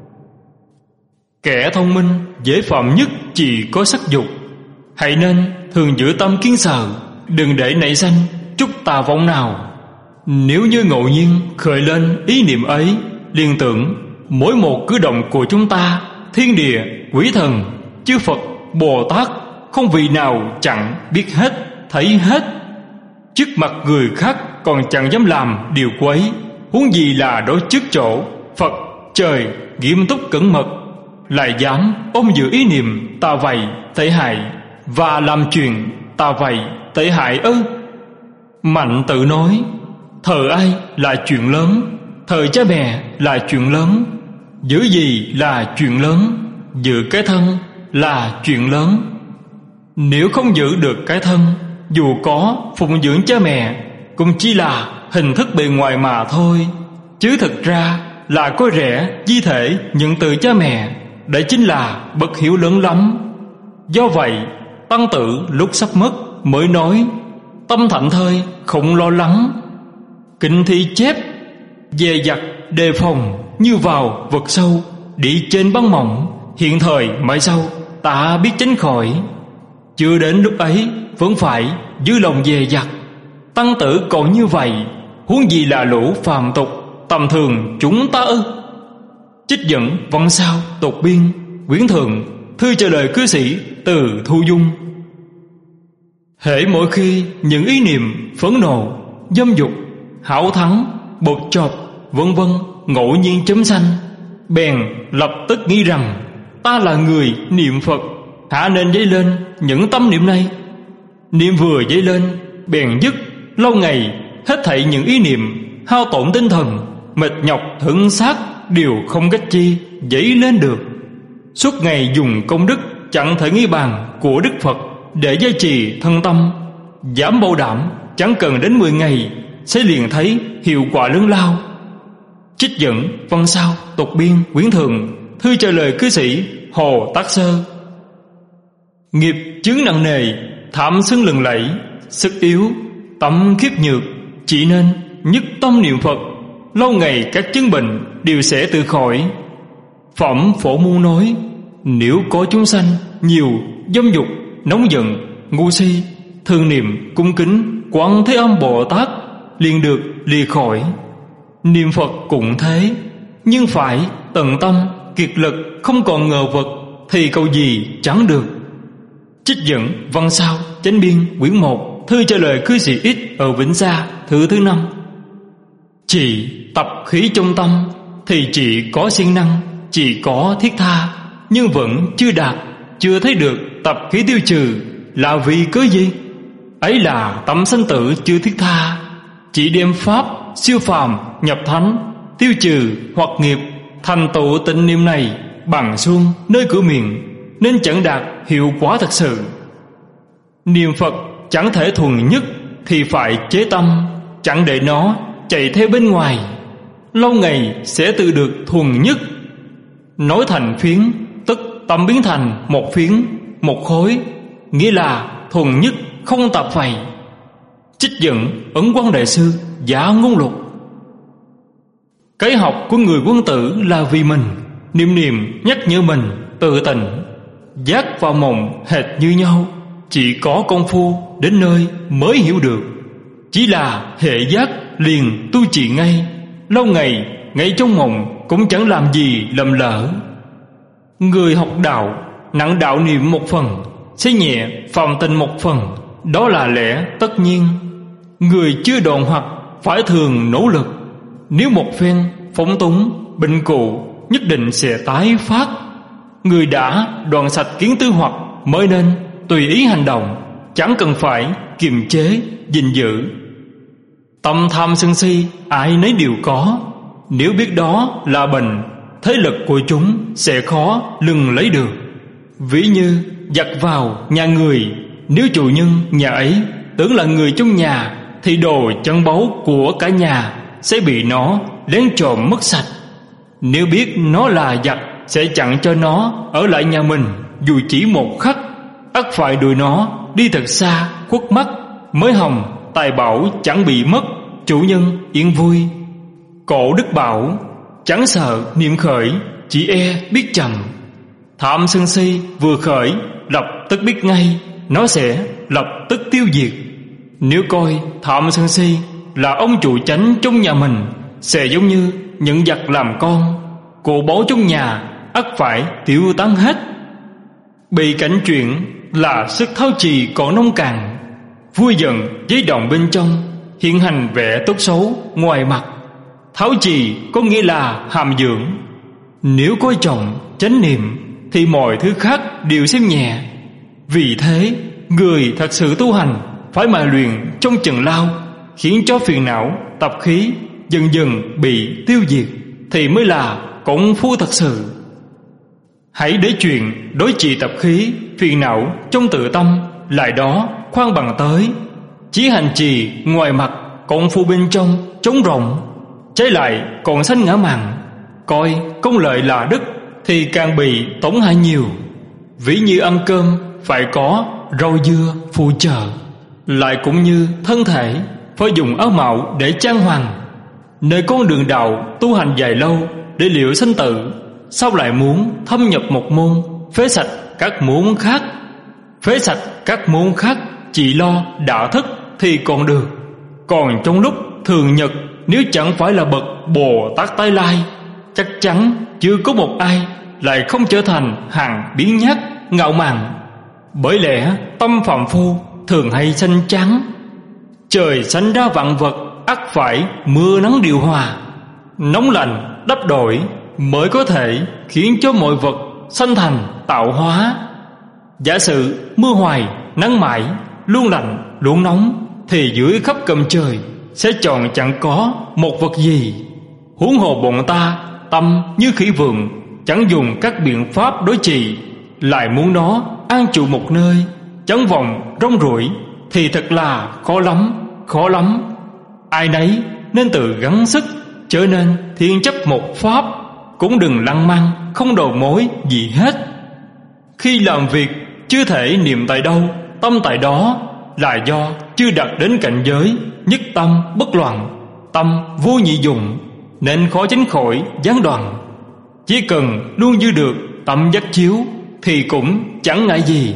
Kẻ thông minh dễ phạm nhất chỉ có sắc dục, hãy nên thường giữ tâm kiên sợ, đừng để nảy sinh chút tà vọng nào. Nếu như ngẫu nhiên khởi lên ý niệm ấy, liên tưởng mỗi một cử động của chúng ta, thiên địa, quỷ thần, chư Phật, Bồ Tát không vị nào chẳng biết hết, thấy hết. Trước mặt người khác còn chẳng dám làm điều quấy, huống gì là đối trước chỗ Phật trời nghiêm túc cẩn mật, lại dám ôm giữ ý niệm ta vậy tệ hại và làm chuyện ta vậy tệ hại ư? Mạnh tự nói, thờ ai là chuyện lớn, thờ cha mẹ là chuyện lớn, giữ gì là chuyện lớn, giữ cái thân là chuyện lớn. Nếu không giữ được cái thân, dù có phụng dưỡng cha mẹ cũng chỉ là hình thức bề ngoài mà thôi, chứ thực ra là coi rẻ di thể nhận từ cha mẹ, đấy chính là bất hiếu lớn lắm. Do vậy Tăng Tử lúc sắp mất mới nói, tâm thảnh thơi không lo lắng. Kinh thi chép, dè dặt đề phòng như vào vực sâu, đi trên băng mỏng, hiện thời mãi sau ta biết tránh khỏi. Chưa đến lúc ấy vẫn phải giữ lòng dè dặt. Tăng Tử còn như vậy, huống gì là lũ phàm tục tầm thường chúng ta ư? Trích dẫn Văn Sao Tục Biên quyển thượng, thư trả lời cư sĩ Từ Thu Dung. Hễ mỗi khi những ý niệm phẫn nộ, dâm dục, hão thắng, bột chộp, vân vân ngẫu nhiên chấm sanh, bèn lập tức nghĩ rằng ta là người niệm Phật, hả nên dấy lên những tâm niệm này. Niệm vừa dấy lên bèn dứt, lâu ngày hết thảy những ý niệm hao tổn tinh thần, mệt nhọc thân xác đều không cách chi dấy lên được. Suốt ngày dùng công đức chẳng thể nghĩ bàn của Đức Phật để gia trì thân tâm, dám bảo đảm chẳng cần đến 10 ngày sẽ liền thấy hiệu quả lớn lao. Trích dẫn Văn Sao Tục Biên quyển thượng, thư trả lời cư sĩ Hồ Tác Sơ. Nghiệp chướng nặng nề, thảm xưng lừng lẫy, sức yếu, tâm khiếp nhược, chỉ nên nhất tâm niệm Phật, lâu ngày các chứng bệnh đều sẽ tự khỏi. Phẩm Phổ Môn nói, nếu có chúng sanh nhiều dâm dục, nóng giận, ngu si, thường niệm cung kính Quán Thế Âm Bồ Tát liền được lìa khỏi. Niệm Phật cũng thế, nhưng phải tận tâm kiệt lực, không còn ngờ vực thì cầu gì chẳng được. Trích dẫn Văn Sao Chánh Biên quyển 1, thư trả lời cư sĩ X ở Vĩnh Gia, thư thứ 5. Chỉ tập khí trong tâm thì chỉ có siêng năng, chỉ có thiết tha, nhưng vẫn chưa đạt, chưa thấy được tập khí tiêu trừ là vì cớ gì? Ấy là tâm sanh tử chưa thiết tha, chỉ đem pháp siêu phàm nhập thánh, tiêu trừ hoặc nghiệp, thành tựu tịnh niệm này bằng xuông nơi cửa miệng, nên chẳng đạt hiệu quả thật sự. Niệm Phật chẳng thể thuần nhất thì phải chế tâm, chẳng để nó chạy theo bên ngoài, lâu ngày sẽ tự được thuần nhất. Nói thành phiến, tức tâm biến thành một phiến, một khối, nghĩa là thuần nhất không tạp phày. Trích dẫn Ấn Quang Đại Sư Giả Ngôn Lục. Cái học của người quân tử là vì mình, niệm niệm nhắc nhở mình tự tỉnh. Giác và mộng hệt như nhau, chỉ có công phu đến nơi mới hiểu được. Chỉ là hệ giác liền tu trì ngay, lâu ngày ngay trong mộng cũng chẳng làm gì lầm lỡ. Người học đạo nặng đạo niệm một phần, sẽ nhẹ phàm tình một phần, đó là lẽ tất nhiên. Người chưa đoạn hoặc phải thường nỗ lực, nếu một phen phóng túng bệnh cụ nhất định sẽ tái phát. Người đã đoạn sạch kiến tư hoặc mới nên tùy ý hành động, chẳng cần phải kiềm chế gìn giữ. Tâm tham sân si ai nấy đều có, nếu biết đó là bệnh, thế lực của chúng sẽ khó lừng lấy được. Ví như giặc vào nhà người, nếu chủ nhân nhà ấy tưởng là người trong nhà, thì đồ chân báu của cả nhà sẽ bị nó lén trộm mất sạch. Nếu biết nó là giặc, sẽ chặn cho nó ở lại nhà mình dù chỉ một khắc, ắt phải đuổi nó đi thật xa khuất mắt, mới hòng tài bảo chẳng bị mất, chủ nhân yên vui. Cổ đức bảo: chẳng sợ niệm khởi, chỉ e biết chậm. Tham sân si vừa khởi, lập tức biết ngay, nó sẽ lập tức tiêu diệt. Nếu coi tham sân si là ông chủ chánh trong nhà mình, sẽ giống như những giặc làm con, của báu trong nhà ắt phải tiêu tán hết. Bị cảnh chuyện là sức tháo trì còn nông cạn, vui giận giấy động bên trong, hiện hành vẻ tốt xấu ngoài mặt. Tháo trì có nghĩa là hàm dưỡng. Nếu coi trọng chánh niệm thì mọi thứ khác đều xem nhẹ. Vì thế người thật sự tu hành phải mà luyện trong chừng lao, khiến cho phiền não tập khí dần dần bị tiêu diệt, thì mới là công phu thật sự. Hãy để chuyện đối trị tập khí phiền não trong tự tâm lại đó khoan bằng tới. Chỉ hành trì ngoài mặt, công phu bên trong trống rỗng, trái lại còn sanh ngã mạn. Coi công lợi là đức thì càng bị tổn hại nhiều. Ví như ăn cơm phải có rau dưa phụ trợ, lại cũng như thân thể phải dùng áo mạo để trang hoàng. Nơi con đường đạo tu hành dài lâu để liệu sanh tử, sao lại muốn thâm nhập một môn, phế sạch các môn khác? Phế sạch các môn khác chỉ lo đạo thức thì còn được, còn trong lúc thường nhật, nếu chẳng phải là bậc Bồ Tát Tái Lai, chắc chắn chưa có một ai lại không trở thành hàng biến nhát ngạo mạn. Bởi lẽ tâm phàm phu thường hay sanh chán. Trời sanh ra vạn vật ắt phải mưa nắng điều hòa, nóng lạnh đắp đổi mới có thể khiến cho mọi vật sanh thành tạo hóa. Giả sử mưa hoài nắng mãi, luôn lạnh luôn nóng, thì dưới khắp cầm trời sẽ chọn chẳng có một vật gì. Huống hồ bọn ta tâm như khỉ vượng, chẳng dùng các biện pháp đối trị, lại muốn nó an trụ một nơi, chẳng vòng rong ruổi, thì thật là khó lắm, khó lắm. Ai nấy nên tự gắng sức, trở nên thiên chấp một pháp, cũng đừng lăng măng không đầu mối gì hết. Khi làm việc chưa thể niệm tại đâu tâm tại đó, là do chưa đạt đến cảnh giới nhất tâm bất loạn, tâm vô nhị dụng, nên khó tránh khỏi gián đoạn. Chỉ cần luôn giữ được tâm giác chiếu thì cũng chẳng ngại gì.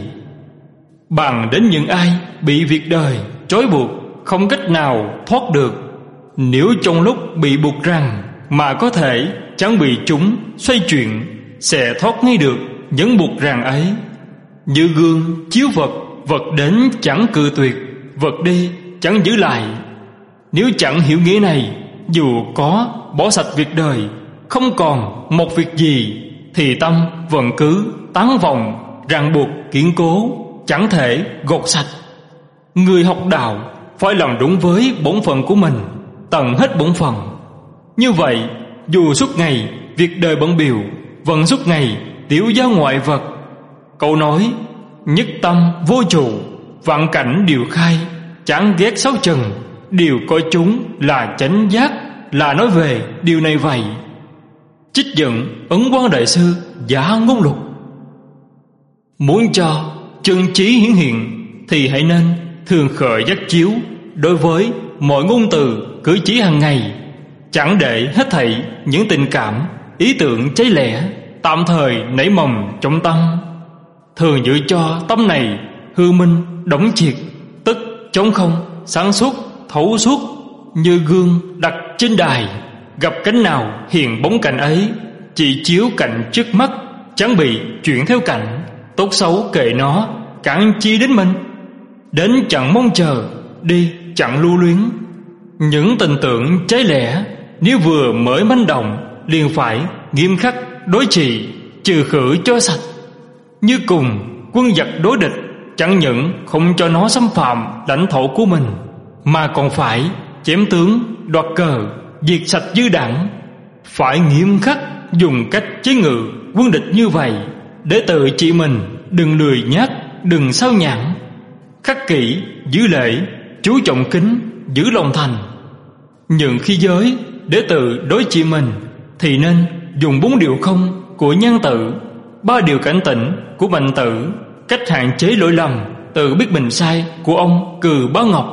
Bàn đến những ai bị việc đời trói buộc, không cách nào thoát được, nếu trong lúc bị buộc rằng mà có thể chẳng bị chúng xoay chuyển, sẽ thoát ngay được những buộc ràng ấy. Như gương chiếu vật, vật đến chẳng cự tuyệt, vật đi chẳng giữ lại. Nếu chẳng hiểu nghĩa này, dù có bỏ sạch việc đời, không còn một việc gì, thì tâm vẫn cứ tán vòng, ràng buộc kiên cố, chẳng thể gột sạch. Người học đạo phải làm đúng với bổn phận của mình, tận hết bổn phận. Như vậy, dù suốt ngày việc đời bận bịu, vẫn suốt ngày tiểu giao ngoại vật. Câu nói nhất tâm vô trụ, vạn cảnh đều khai, chẳng ghét sáu trần, đều coi chúng là chánh giác, là nói về điều này vậy. Trích dẫn Ấn Quang Đại Sư Giả Ngôn Lục. Muốn cho chân trí hiển hiện thì hãy nên thường khởi giác chiếu, đối với mọi ngôn từ cử chỉ hàng ngày, chẳng để hết thảy những tình cảm, ý tưởng cháy lẻ tạm thời nảy mầm trong tâm. Thường giữ cho tâm này hư minh đóng triệt, tức trống không, sáng suốt, thấu suốt, như gương đặt trên đài, gặp cánh nào hiện bóng cạnh ấy, chỉ chiếu cạnh trước mắt, chẳng bị chuyển theo cạnh, tốt xấu kệ nó, cản chi đến mình. Đến chẳng mong chờ, đi chẳng lưu luyến. Những tình tưởng cháy lẻ nếu vừa mới manh động, liền phải nghiêm khắc đối trị, trừ khử cho sạch. Như cùng quân giặc đối địch, chẳng những không cho nó xâm phạm lãnh thổ của mình, mà còn phải chém tướng, đoạt cờ, diệt sạch dư đảng. Phải nghiêm khắc dùng cách chế ngự quân địch như vậy, để tự trị mình đừng lười nhác, đừng sao nhãng. Khắc kỷ giữ lễ, chú trọng kính, giữ lòng thành. Những khi giới để tự đối trị mình, thì nên dùng 4 điều không của Nhan Tự, 3 điều cảnh tỉnh của Mạnh Tử, cách hạn chế lỗi lầm tự biết mình sai của ông Cừ Bá Ngọc.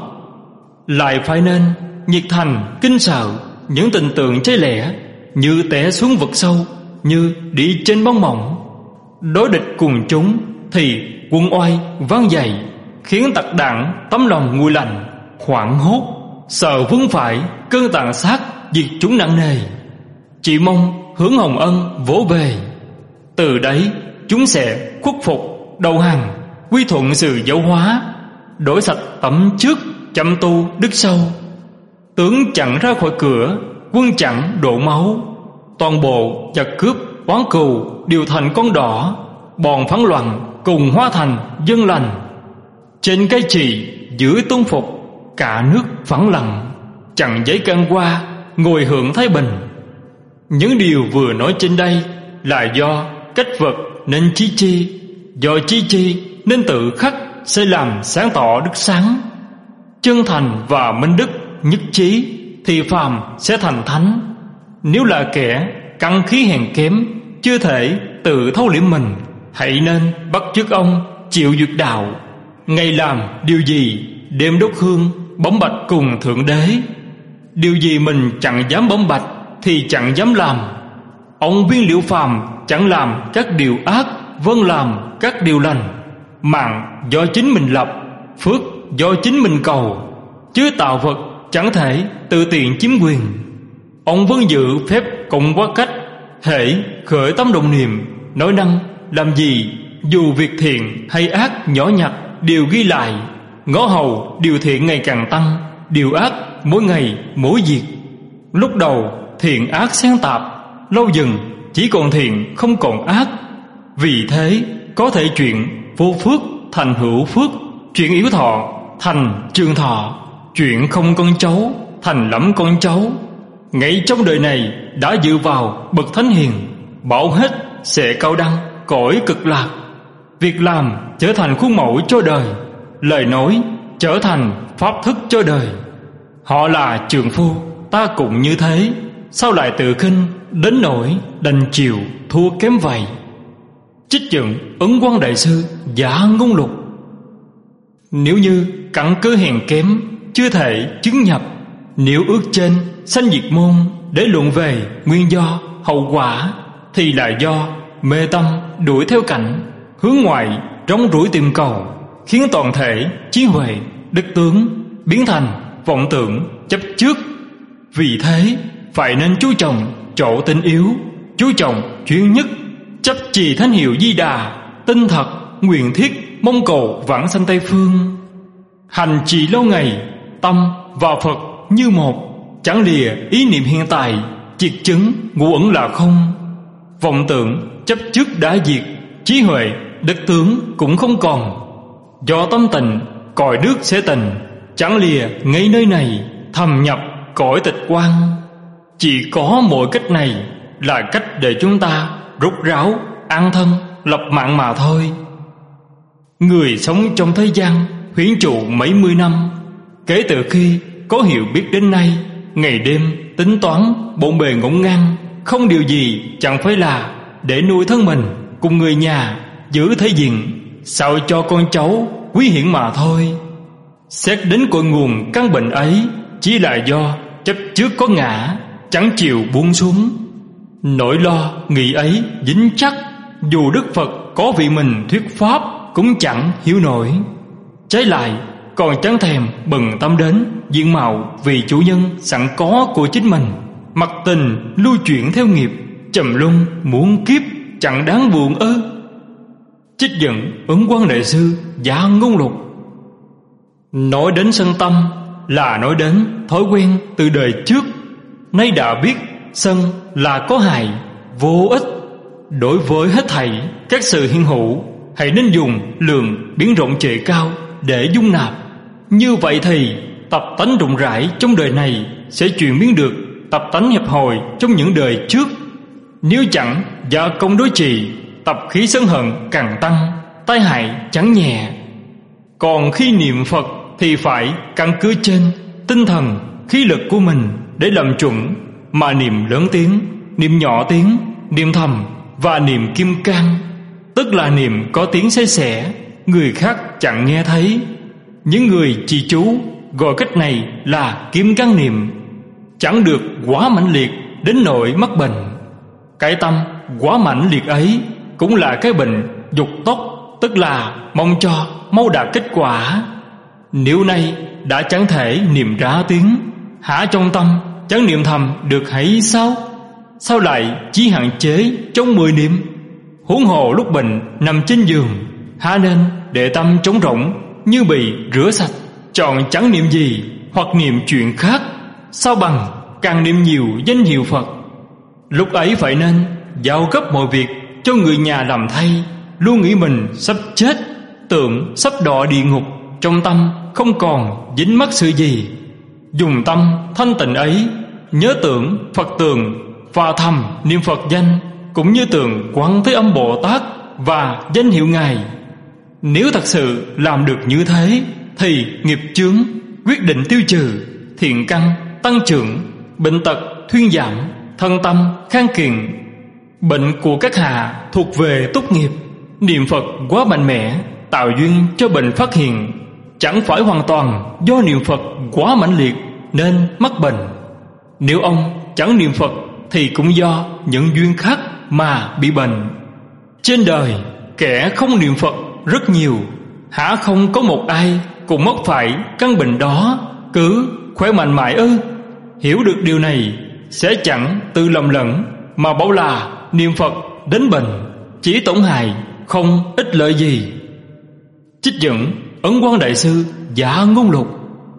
Lại phải nên nhiệt thành kinh sợ những tình tượng cháy lẻ, như té xuống vực sâu, như đi trên bóng mỏng. Đối địch cùng chúng thì quân oai vang dậy, khiến tặc đảng tấm lòng nguội lạnh, hoảng hốt, sợ vướng phải cơn tàn sát diệt chúng nặng nề. Chỉ mong hướng Hồng Ân vỗ về, từ đấy chúng sẽ khuất phục, đầu hàng, quy thuận sự giáo hóa, đổi sạch tấm trước, chăm tu đức sau. Tướng chẳng ra khỏi cửa, quân chẳng đổ máu, toàn bộ giặc cướp oán cừu đều thành con đỏ, bọn phản loạn cùng hóa thành dân lành. Trên cái trị giữ tôn phục, cả nước phẳng lặng, chẳng giấy can qua, ngồi hưởng thái bình. Những điều vừa nói trên đây là do cách vật nên chí chi, do chí chi nên tự khắc sẽ làm sáng tỏ đức sáng. Chân thành và minh đức nhất trí thì phàm sẽ thành thánh. Nếu là kẻ căn khí hèn kém, chưa thể tự thấu liễm mình, hãy nên bắt chước ông chịu duyệt đạo. Ngày làm điều gì, đêm đốt hương bấm bạch cùng Thượng Đế. Điều gì mình chẳng dám bấm bạch thì chẳng dám làm. Ông Viên Liễu phàm chẳng làm các điều ác, vâng làm các điều lành. Mạng do chính mình lập, phước do chính mình cầu, chứ tạo vật chẳng thể tự tiện chiếm quyền. Ông vẫn giữ phép cộng quá cách, hễ khởi tâm đồng niệm, nói năng làm gì, dù việc thiện hay ác nhỏ nhặt đều ghi lại. Ngõ hầu điều thiện ngày càng tăng, điều ác mỗi ngày mỗi diệt. Lúc đầu thiện ác xen tạp, lâu dần chỉ còn thiện không còn ác. Vì thế có thể chuyện vô phước thành hữu phước, chuyện yếu thọ thành trường thọ, chuyện không con cháu thành lắm con cháu. Ngay trong đời này đã dự vào bậc thánh hiền, bảo hết sẽ cao đăng cõi cực lạc. Việc làm trở thành khuôn mẫu cho đời, lời nói trở thành pháp thức cho đời. Họ là trường phu, ta cũng như thế, sao lại tự khinh đến nỗi đành chịu thua kém vậy. Trích dẫn Ấn Quang Đại Sư Giả Ngôn Lục. Nếu như căn cơ hèn kém, chưa thể chứng nhập, nếu ước trên sanh diệt môn để luận về nguyên do hậu quả, thì là do mê tâm đuổi theo cảnh, hướng ngoại rong ruổi tìm cầu, khiến toàn thể trí huệ đức tướng biến thành vọng tưởng chấp trước. Vì thế phải nên chú trọng chỗ tinh yếu, chú trọng chuyên nhất, chấp trì thánh hiệu Di Đà, tinh thật nguyện thiết mong cầu vãng sanh Tây phương. Hành trì lâu ngày, tâm và Phật như một, chẳng lìa ý niệm hiện tại, triệt chứng ngũ ẩn là không. Vọng tưởng chấp trước đã diệt, trí huệ đức tướng cũng không còn. Do tâm tịnh cõi nước sẽ tịnh, chẳng lìa ngay nơi này thầm nhập cõi tịch quang. Chỉ có mỗi cách này là cách để chúng ta rút ráo an thân lập mạng mà thôi. Người sống trong thế gian huyễn trụ mấy mươi năm, kể từ khi có hiểu biết đến nay, ngày đêm tính toán bộn bề ngổn ngang, không điều gì chẳng phải là để nuôi thân mình cùng người nhà, giữ thế diện, sao cho con cháu quý hiển mà thôi. Xét đến cội nguồn căn bệnh ấy, chỉ là do chấp trước có ngã, chẳng chịu buông xuống. Nỗi lo nghĩ ấy dính chắc, dù Đức Phật có vị mình thuyết pháp cũng chẳng hiểu nổi. Trái lại còn chẳng thèm bận tâm đến diện mạo vì chủ nhân sẵn có của chính mình, mặc tình lưu chuyển theo nghiệp, trầm luân muôn kiếp chẳng đáng buồn ư. Trích dẫn Ấn Quang Đại Sư Dạ Ngôn Lục. Nói đến sân tâm là nói đến thói quen từ đời trước. Nay đã biết sân là có hại, vô ích. Đối với hết thảy các sự hiện hữu, hãy nên dùng lượng biến rộng trệ cao để dung nạp. Như vậy thì tập tánh rộng rãi trong đời này sẽ chuyển biến được tập tánh hẹp hòi trong những đời trước. Nếu chẳng gia công đối trị, tập khí sân hận càng tăng, tai hại chẳng nhẹ. Còn khi niệm Phật thì phải căn cứ trên tinh thần, khí lực của mình để làm chuẩn, mà niệm lớn tiếng, niệm nhỏ tiếng, niệm thầm và niệm kim cang, tức là niệm có tiếng xé xẻ, người khác chẳng nghe thấy. Những người trì chú gọi cách này là kim cang niệm, chẳng được quá mãnh liệt đến nỗi mắc bệnh. Cái tâm quá mãnh liệt ấy cũng là cái bệnh dục tốc, tức là mong cho mau đạt kết quả. Nếu nay đã chẳng thể niệm ra tiếng, hả trong tâm chẳng niệm thầm được hay sao? Sao lại chỉ hạn chế trong 10 niệm? Huống hồ lúc bệnh nằm trên giường, hả nên để tâm trống rỗng như bị rửa sạch, chọn chẳng niệm gì hoặc niệm chuyện khác, sao bằng càng niệm nhiều danh hiệu Phật. Lúc ấy phải nên giao gấp mọi việc cho người nhà làm thay, luôn nghĩ mình sắp chết, tưởng sắp đọa địa ngục, trong tâm không còn dính mắc sự gì. Dùng tâm thanh tịnh ấy nhớ tưởng Phật tường và thầm niệm Phật danh, cũng như tưởng Quán Thế Âm Bồ Tát và danh hiệu Ngài. Nếu thật sự làm được như thế thì nghiệp chướng quyết định tiêu trừ, thiện căn tăng trưởng, bệnh tật thuyên giảm, thân tâm khang kiện. Bệnh của các hạ thuộc về túc nghiệp. Niệm Phật quá mạnh mẽ tạo duyên cho bệnh phát hiện, chẳng phải hoàn toàn do niệm Phật quá mãnh liệt nên mắc bệnh. Nếu ông chẳng niệm Phật thì cũng do những duyên khác mà bị bệnh. Trên đời kẻ không niệm Phật rất nhiều, hả không có một ai cũng mắc phải căn bệnh đó cứ khỏe mạnh mãi ư? Hiểu được điều này sẽ chẳng tự lầm lẫn mà bảo là niệm Phật đến bệnh, chỉ tổn hại không ích lợi gì. Trích dẫn Ấn Quang Đại Sư Dạ Ngôn Lục.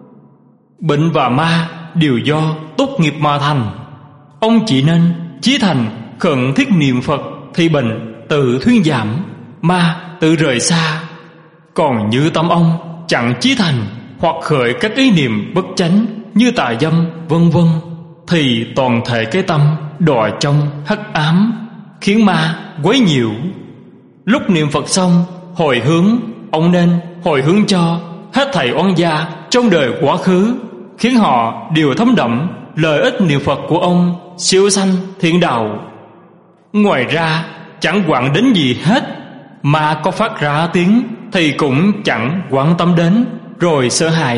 Bệnh và ma đều do tốt nghiệp mà thành. Ông chỉ nên chí thành khẩn thiết niệm Phật thì bệnh tự thuyên giảm, ma tự rời xa. Còn như tâm ông chẳng chí thành hoặc khởi các ý niệm bất chánh như tà dâm vân vân, thì toàn thể cái tâm đọa trong hắc ám, khiến ma quấy nhiễu. Lúc niệm Phật xong hồi hướng, ông nên hồi hướng cho hết thảy oan gia trong đời quá khứ, khiến họ đều thấm đậm lợi ích niệm Phật của ông siêu sanh thiện đạo. Ngoài ra chẳng quản đến gì hết, mà có phát ra tiếng thì cũng chẳng quan tâm đến rồi sợ hãi.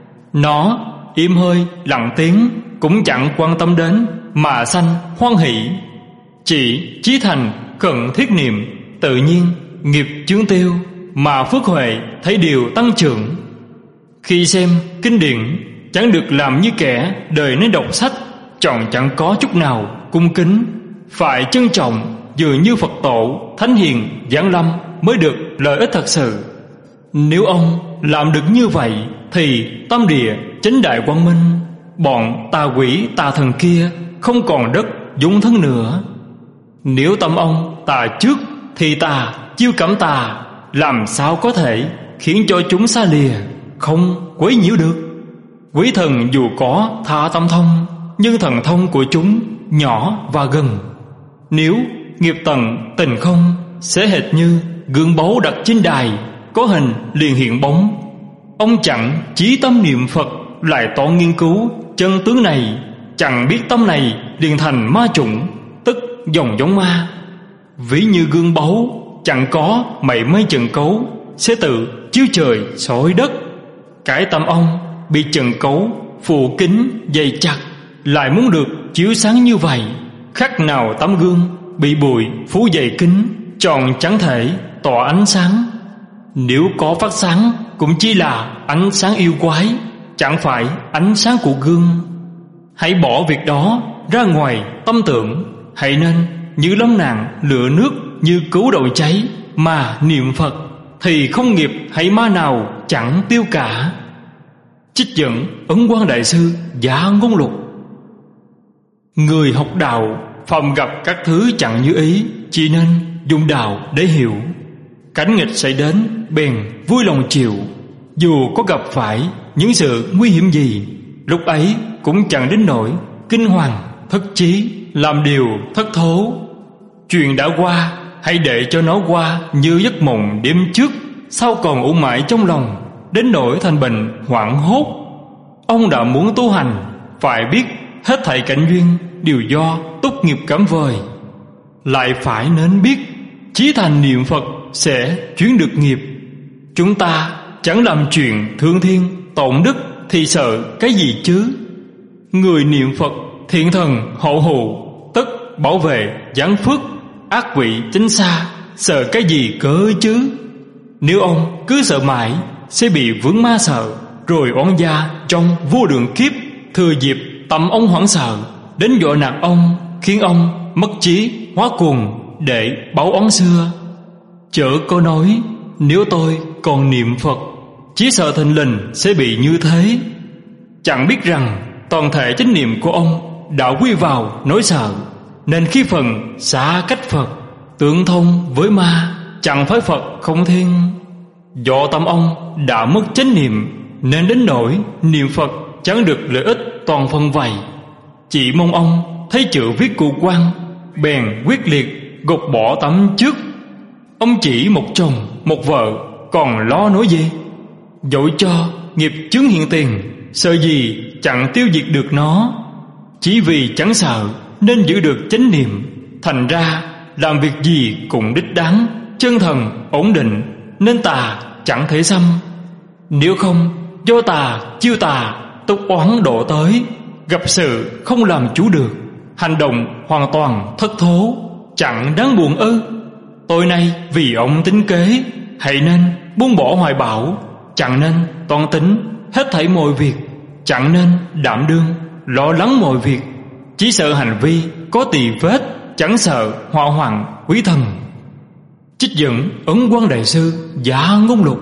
Nó im hơi lặng tiếng cũng chẳng quan tâm đến mà sanh hoan hỷ. Chỉ chí thành khẩn thiết niệm, tự nhiên nghiệp chướng tiêu mà phước huệ thấy điều tăng trưởng. Khi xem kinh điển chẳng được làm như kẻ đời nên đọc sách, chọn chẳng có chút nào cung kính, phải trân trọng dường như Phật tổ thánh hiền giáng lâm mới được lợi ích thật sự. Nếu ông làm được như vậy thì tâm địa chánh đại quang minh, bọn tà quỷ tà thần kia không còn đất dung thân nữa. Nếu tâm ông tà trước thì tà chiêu cảm tà, làm sao có thể khiến cho chúng xa lìa, không quấy nhiễu được. Quỷ thần dù có tha tâm thông, nhưng thần thông của chúng nhỏ và gần. Nếu nghiệp tận tình không, sẽ hệt như gương báu đặt trên đài, có hình liền hiện bóng. Ông chẳng chí tâm niệm Phật, lại to nghiên cứu chân tướng này, chẳng biết tâm này liền thành ma chủng, tức dòng giống ma. Ví như gương báu chẳng có mảy may chừng cấu, sẽ tự chiếu trời soi đất. Cái tâm ông bị trần cấu, phủ kín, dày chặt, lại muốn được chiếu sáng như vậy, khác nào tấm gương bị bụi phủ dày kín, tròn chẳng thể tỏa ánh sáng. Nếu có phát sáng cũng chỉ là ánh sáng yêu quái, chẳng phải ánh sáng của gương. Hãy bỏ việc đó ra ngoài tâm tưởng, hãy nên như lâm nạn lửa nước, như cứu đầu cháy mà niệm Phật, thì không nghiệp hay ma nào chẳng tiêu cả. Trích dẫn Ấn Quang Đại Sư Giả Ngôn Lục. Người học đạo phòng gặp các thứ chẳng như ý, chỉ nên dùng đạo để hiểu. Cảnh nghịch xảy đến bèn vui lòng chịu, dù có gặp phải những sự nguy hiểm gì, lúc ấy cũng chẳng đến nỗi kinh hoàng thất chí, làm điều thất thố. Chuyện đã qua, hãy để cho nó qua như giấc mộng đêm trước, sao còn ủ mãi trong lòng, đến nỗi thành bệnh hoảng hốt. Ông đã muốn tu hành, phải biết hết thảy cảnh duyên đều do túc nghiệp cảm vời, lại phải nên biết chí thành niệm Phật sẽ chuyến được nghiệp. Chúng ta chẳng làm chuyện thương thiên tổn đức thì sợ cái gì chứ? Người niệm Phật thiện thần hộ hộ, tất bảo vệ giáng phước, ác quỷ tránh xa, sợ cái gì cớ chứ? Nếu ông cứ sợ mãi, sẽ bị vướng ma sợ, rồi oán gia trong vô lượng kiếp, thừa dịp tâm ông hoảng sợ, đến dọa nạt ông, khiến ông mất trí hóa cuồng để báo oán xưa. Chớ có nói nếu tôi còn niệm Phật, chỉ sợ thình lình sẽ bị như thế. Chẳng biết rằng toàn thể chánh niệm của ông đã quy vào nỗi sợ, nên khi phần xa cách Phật, tương thông với ma, chẳng phải Phật không thiên. Do tâm ông đã mất chánh niệm, nên đến nỗi niệm Phật chẳng được lợi ích toàn phần vậy. Chỉ mong ông thấy chữ viết của quan, bèn quyết liệt gột bỏ tấm trước. Ông chỉ một chồng một vợ, còn lo nói gì? Dẫu cho nghiệp chướng hiện tiền, sợ gì chẳng tiêu diệt được nó. Chỉ vì chẳng sợ nên giữ được chánh niệm, thành ra làm việc gì cũng đích đáng, chân thần ổn định, nên tà chẳng thể xâm. Nếu không do tà chiêu tà, tục oán độ tới, gặp sự không làm chủ được, hành động hoàn toàn thất thố, chẳng đáng buồn ư? Tôi nay vì ông tính kế, hãy nên buông bỏ hoài bão, chẳng nên toan tính hết thảy mọi việc, chẳng nên đảm đương lo lắng mọi việc, chỉ sợ hành vi có tỳ vết, chẳng sợ họa hoạn quý thần. Trích dẫn Ấn Quang Đại Sư Giả Ngôn Lục.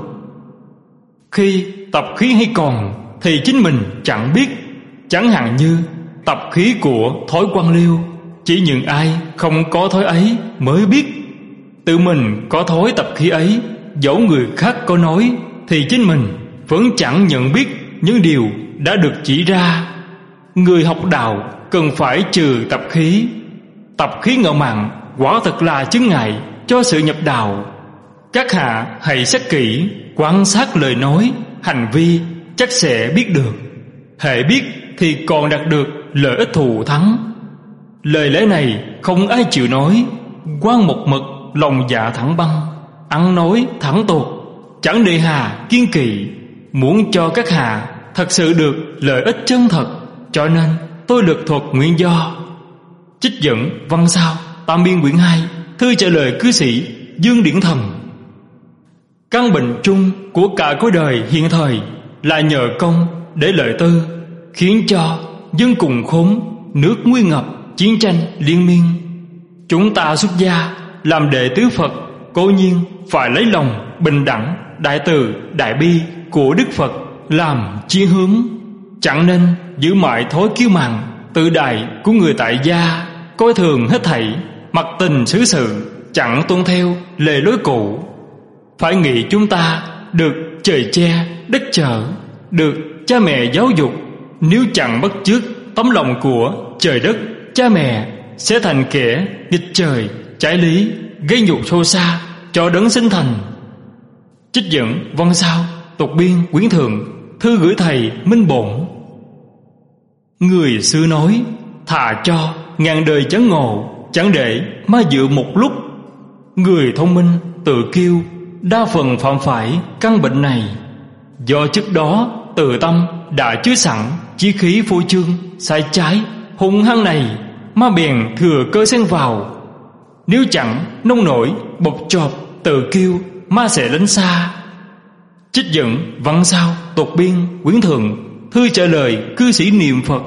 Khi tập khí hay còn thì chính mình chẳng biết, chẳng hạn như tập khí của thói quan liêu, chỉ những ai không có thói ấy mới biết. Tự mình có thói tập khí ấy, dẫu người khác có nói thì chính mình vẫn chẳng nhận biết những điều đã được chỉ ra. Người học đạo cần phải trừ tập khí. Tập khí ngạo mạn quả thật là chướng ngại cho sự nhập đạo. Các hạ hãy xét kỹ, quan sát lời nói, hành vi, chắc sẽ biết được. Hễ biết thì còn đạt được lợi ích thù thắng. Lời lẽ này không ai chịu nói, quan một mực, lòng dạ thẳng băng, ăn nói thẳng tuột, chẳng nề hà kiên kỵ. Muốn cho các hạ thật sự được lợi ích chân thật, cho nên tôi lược thuật nguyên do. Trích dẫn văn sao Tam Biên quyển 2, thư trả lời cư sĩ Dương Điển Thần. Căn bệnh chung của cả cõi đời hiện thời là nhờ công để lợi tư, khiến cho dân cùng khốn, nước nguy ngập, chiến tranh liên miên. Chúng ta xuất gia làm đệ tứ Phật, cố nhiên phải lấy lòng bình đẳng, đại từ, đại bi của Đức Phật làm chí hướng, chẳng nên giữ mãi thói kiêu mạn, tự đại của người tại gia, coi thường hết thảy, mặc tình xử sự, chẳng tuân theo lề lối cũ. Phải nghĩ chúng ta được trời che, đất chở, được cha mẹ giáo dục, nếu chẳng bắt chước tấm lòng của trời đất, cha mẹ sẽ thành kẻ nghịch trời, trái lý, gây nhục xô xa cho đấng sinh thành. Trích dẫn văn sao Tục Biên quyển Thượng, thư gửi thầy Minh Bổn. Người xưa nói, thà cho ngàn đời chấn ngộ, chẳng để ma dự một lúc. Người thông minh tự kiêu, đa phần phạm phải căn bệnh này. Do trước đó từ tâm đã chứa sẵn chí khí phô trương sai trái hung hăng này, ma bèn thừa cơ xen vào. Nếu chẳng nông nổi bộc chộp tự kiêu, ma sẽ lánh xa. Trích dẫn văn sao tục biên quyển thượng, thư trả lời cư sĩ niệm Phật.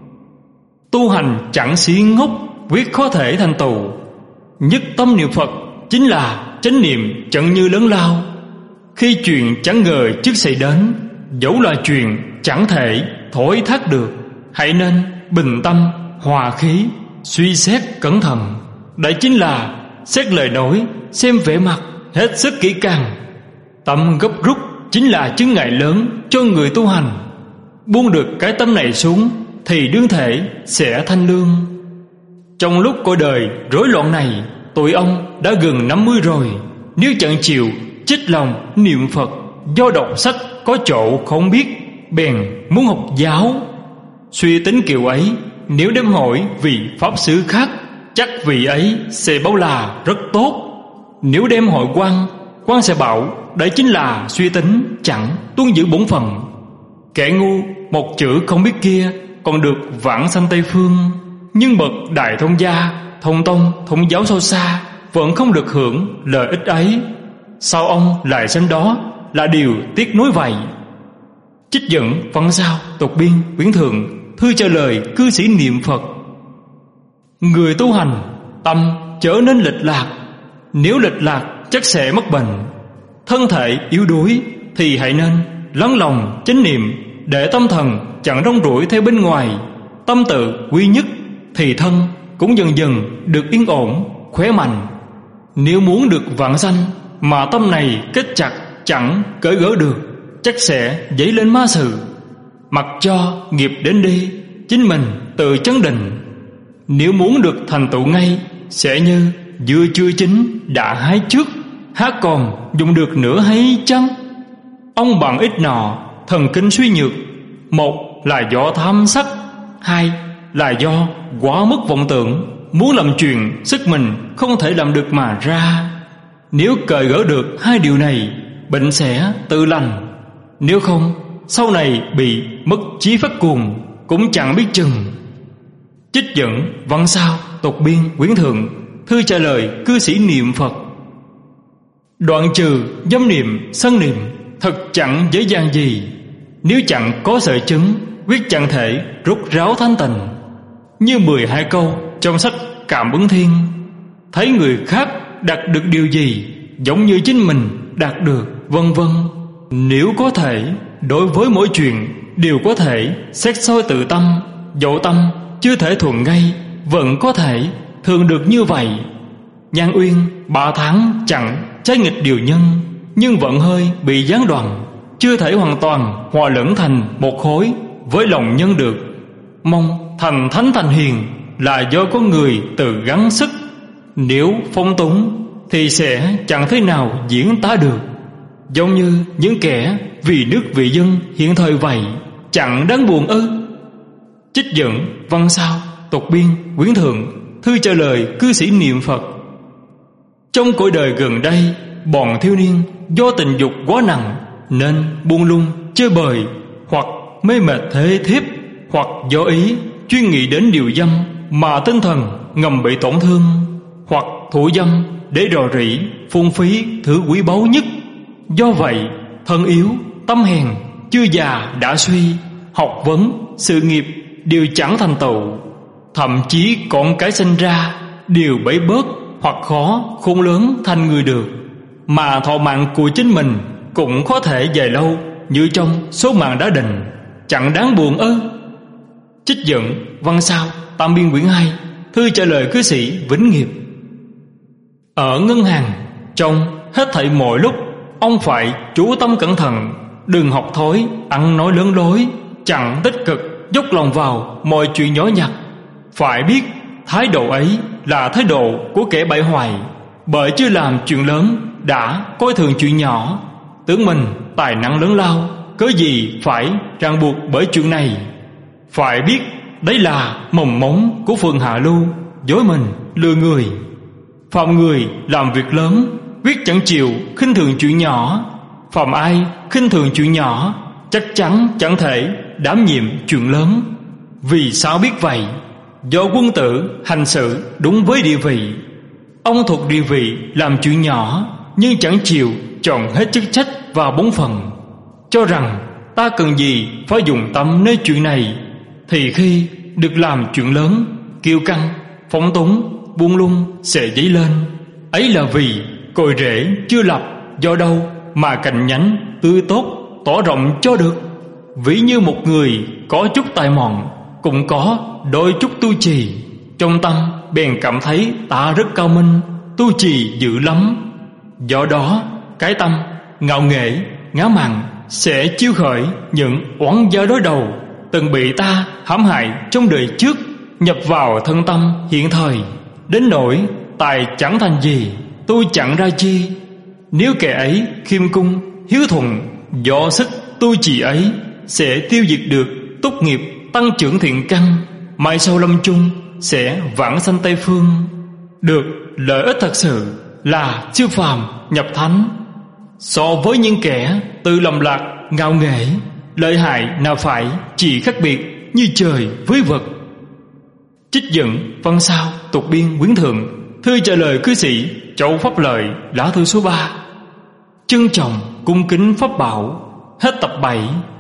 Tu hành chẳng xí ngốc, quyết khó thể thành tựu. Nhất tâm niệm Phật chính là chánh niệm chẳng như lớn lao. Khi chuyện chẳng ngờ trước xảy đến, dẫu là chuyện chẳng thể thổi thác được, hãy nên bình tâm hòa khí, suy xét cẩn thận. Đấy chính là xét lời nói, xem vẻ mặt hết sức kỹ càng. Tâm gấp rút chính là chướng ngại lớn cho người tu hành. Buông được cái tâm này xuống thì đương thể sẽ thanh lương. Trong lúc cõi đời rối loạn này, tuổi ông đã gần 50 rồi. Nếu chẳng chịu chích lòng niệm Phật, do đọc sách có chỗ không biết, bèn muốn học giáo. Suy tính kiểu ấy, nếu đem hỏi vị pháp sư khác, chắc vị ấy sẽ bảo là rất tốt. Nếu đem hỏi quan sẽ bảo đấy chính là suy tính chẳng tuân giữ bổn phận. Kẻ ngu một chữ không biết kia còn được vãng sanh Tây Phương, nhưng bậc đại thông gia, thông tông, thông giáo sâu xa vẫn không được hưởng lợi ích ấy. Sao ông lại xem đó là điều tiếc nuối vậy? Trích dẫn văn sao tục biên quyển thượng, thư trả lời cư sĩ niệm Phật. Người tu hành tâm trở nên lệch lạc. Nếu lệch lạc chắc sẽ mắc bệnh. Thân thể yếu đuối thì hãy nên lắng lòng chánh niệm, để tâm thần chẳng rong ruổi theo bên ngoài. Tâm tự quy nhất thì thân cũng dần dần được yên ổn, khỏe mạnh. Nếu muốn được vãng sanh mà tâm này kết chặt chẳng cởi gỡ được, chắc sẽ dấy lên ma sự. Mặc cho nghiệp đến đi, chính mình tự chấn định. Nếu muốn được thành tựu ngay, sẽ như dưa chưa chín đã hái trước, há còn dùng được nữa hay chăng? Ông bằng ít nọ thần kinh suy nhược. Một là do tham sắc, hai là do quá mức vọng tưởng, muốn làm chuyện sức mình không thể làm được mà ra. Nếu cởi gỡ được hai điều này, bệnh sẽ tự lành. Nếu không, sau này bị mất trí phát cuồng cũng chẳng biết chừng. Trích dẫn văn sao tục biên quyển thượng, thư trả lời cư sĩ niệm Phật. Đoạn trừ dâm niệm sân niệm thật chẳng dễ dàng gì. Nếu chẳng có sở chứng, quyết chẳng thể rút ráo thanh tịnh. Như 12 câu trong sách Cảm Ứng Thiên. Thấy người khác đạt được điều gì giống như chính mình đạt được, vân vân. Nếu có thể, đối với mỗi chuyện đều có thể xét soi tự tâm. Dẫu tâm chưa thể thuận ngay, vẫn có thể thường được như vậy. Nhan Uyên 3 tháng chẳng trái nghịch điều nhân, nhưng vẫn hơi bị gián đoạn, chưa thể hoàn toàn hòa lẫn thành một khối với lòng nhân được. Mong thành thánh thành hiền là do có người tự gắng sức. Nếu phong túng thì sẽ chẳng thế nào diễn tả được. Giống như những kẻ vì nước vì dân hiện thời vậy, chẳng đáng buồn ư? Trích dẫn văn sao tục biên quyển thượng, thư trả lời cư sĩ niệm Phật. Trong cõi đời gần đây, bọn thiếu niên do tình dục quá nặng nên buông lung chơi bời, hoặc mê mệt thế thiếp, hoặc do ý chuyên nghĩ đến điều dâm mà tinh thần ngầm bị tổn thương, hoặc thủ dâm để rò rỉ phung phí thứ quý báu nhất. Do vậy, thân yếu, tâm hèn, chưa già đã suy, học vấn, sự nghiệp đều chẳng thành tựu. Thậm chí con cái sinh ra đều bấy bớt hoặc khó khôn lớn thành người được, mà thọ mạng của chính mình cũng có thể dài lâu như trong số mạng đã định, chẳng đáng buồn ư? Trích dẫn văn sao tam biên quyển 2, thư trả lời cư sĩ Vĩnh Nghiệp. Ở ngân hàng, trong hết thảy mọi lúc, ông phải chú tâm cẩn thận, đừng học thói ăn nói lớn lối, chẳng tích cực dốc lòng vào mọi chuyện nhỏ nhặt. Phải biết thái độ ấy là thái độ của kẻ bại hoại, bởi chưa làm chuyện lớn đã coi thường chuyện nhỏ, tưởng mình tài năng lớn lao, cớ gì phải ràng buộc bởi chuyện này. Phải biết đấy là mầm mống của phường hạ lưu, dối mình lừa người. Phạm người làm việc lớn, quyết chẳng chịu khinh thường chuyện nhỏ. Phạm ai khinh thường chuyện nhỏ chắc chắn chẳng thể đảm nhiệm chuyện lớn. Vì sao biết vậy? Do quân tử hành xử đúng với địa vị. Ông thuộc địa vị làm chuyện nhỏ, nhưng chẳng chịu chọn hết chức trách vào bổn phận, cho rằng ta cần gì phải dùng tâm nơi chuyện này, thì khi được làm chuyện lớn, kiêu căng, phóng túng, buông lung sẽ dấy lên. Ấy là vì cội rễ chưa lập, do đâu mà cành nhánh tươi tốt tỏ rộng cho được. Ví như một người có chút tài mọn, cũng có đôi chút tu trì, trong tâm bèn cảm thấy ta rất cao minh, tu trì dữ lắm. Do đó cái tâm ngạo nghễ, ngã mạn sẽ chiêu khởi những oán gia đối đầu từng bị ta hãm hại trong đời trước, nhập vào thân tâm hiện thời, đến nỗi tài chẳng thành gì, tu chẳng ra chi. Nếu kẻ ấy khiêm cung, hiếu thuận, do sức tu trì ấy sẽ tiêu diệt được túc nghiệp, tăng trưởng thiện căn, mai sau lâm chung sẽ vãng sanh Tây Phương, được lợi ích thật sự là siêu phàm nhập thánh. So với những kẻ tự lầm lạc, ngạo nghễ, lợi hại nào phải chỉ khác biệt như trời với vật. Trích dẫn văn sao tục biên quyển thượng, thư trả lời cư sĩ Châu Pháp Lợi, lá thư số 3. Trân trọng cung kính pháp bảo. Hết tập 7.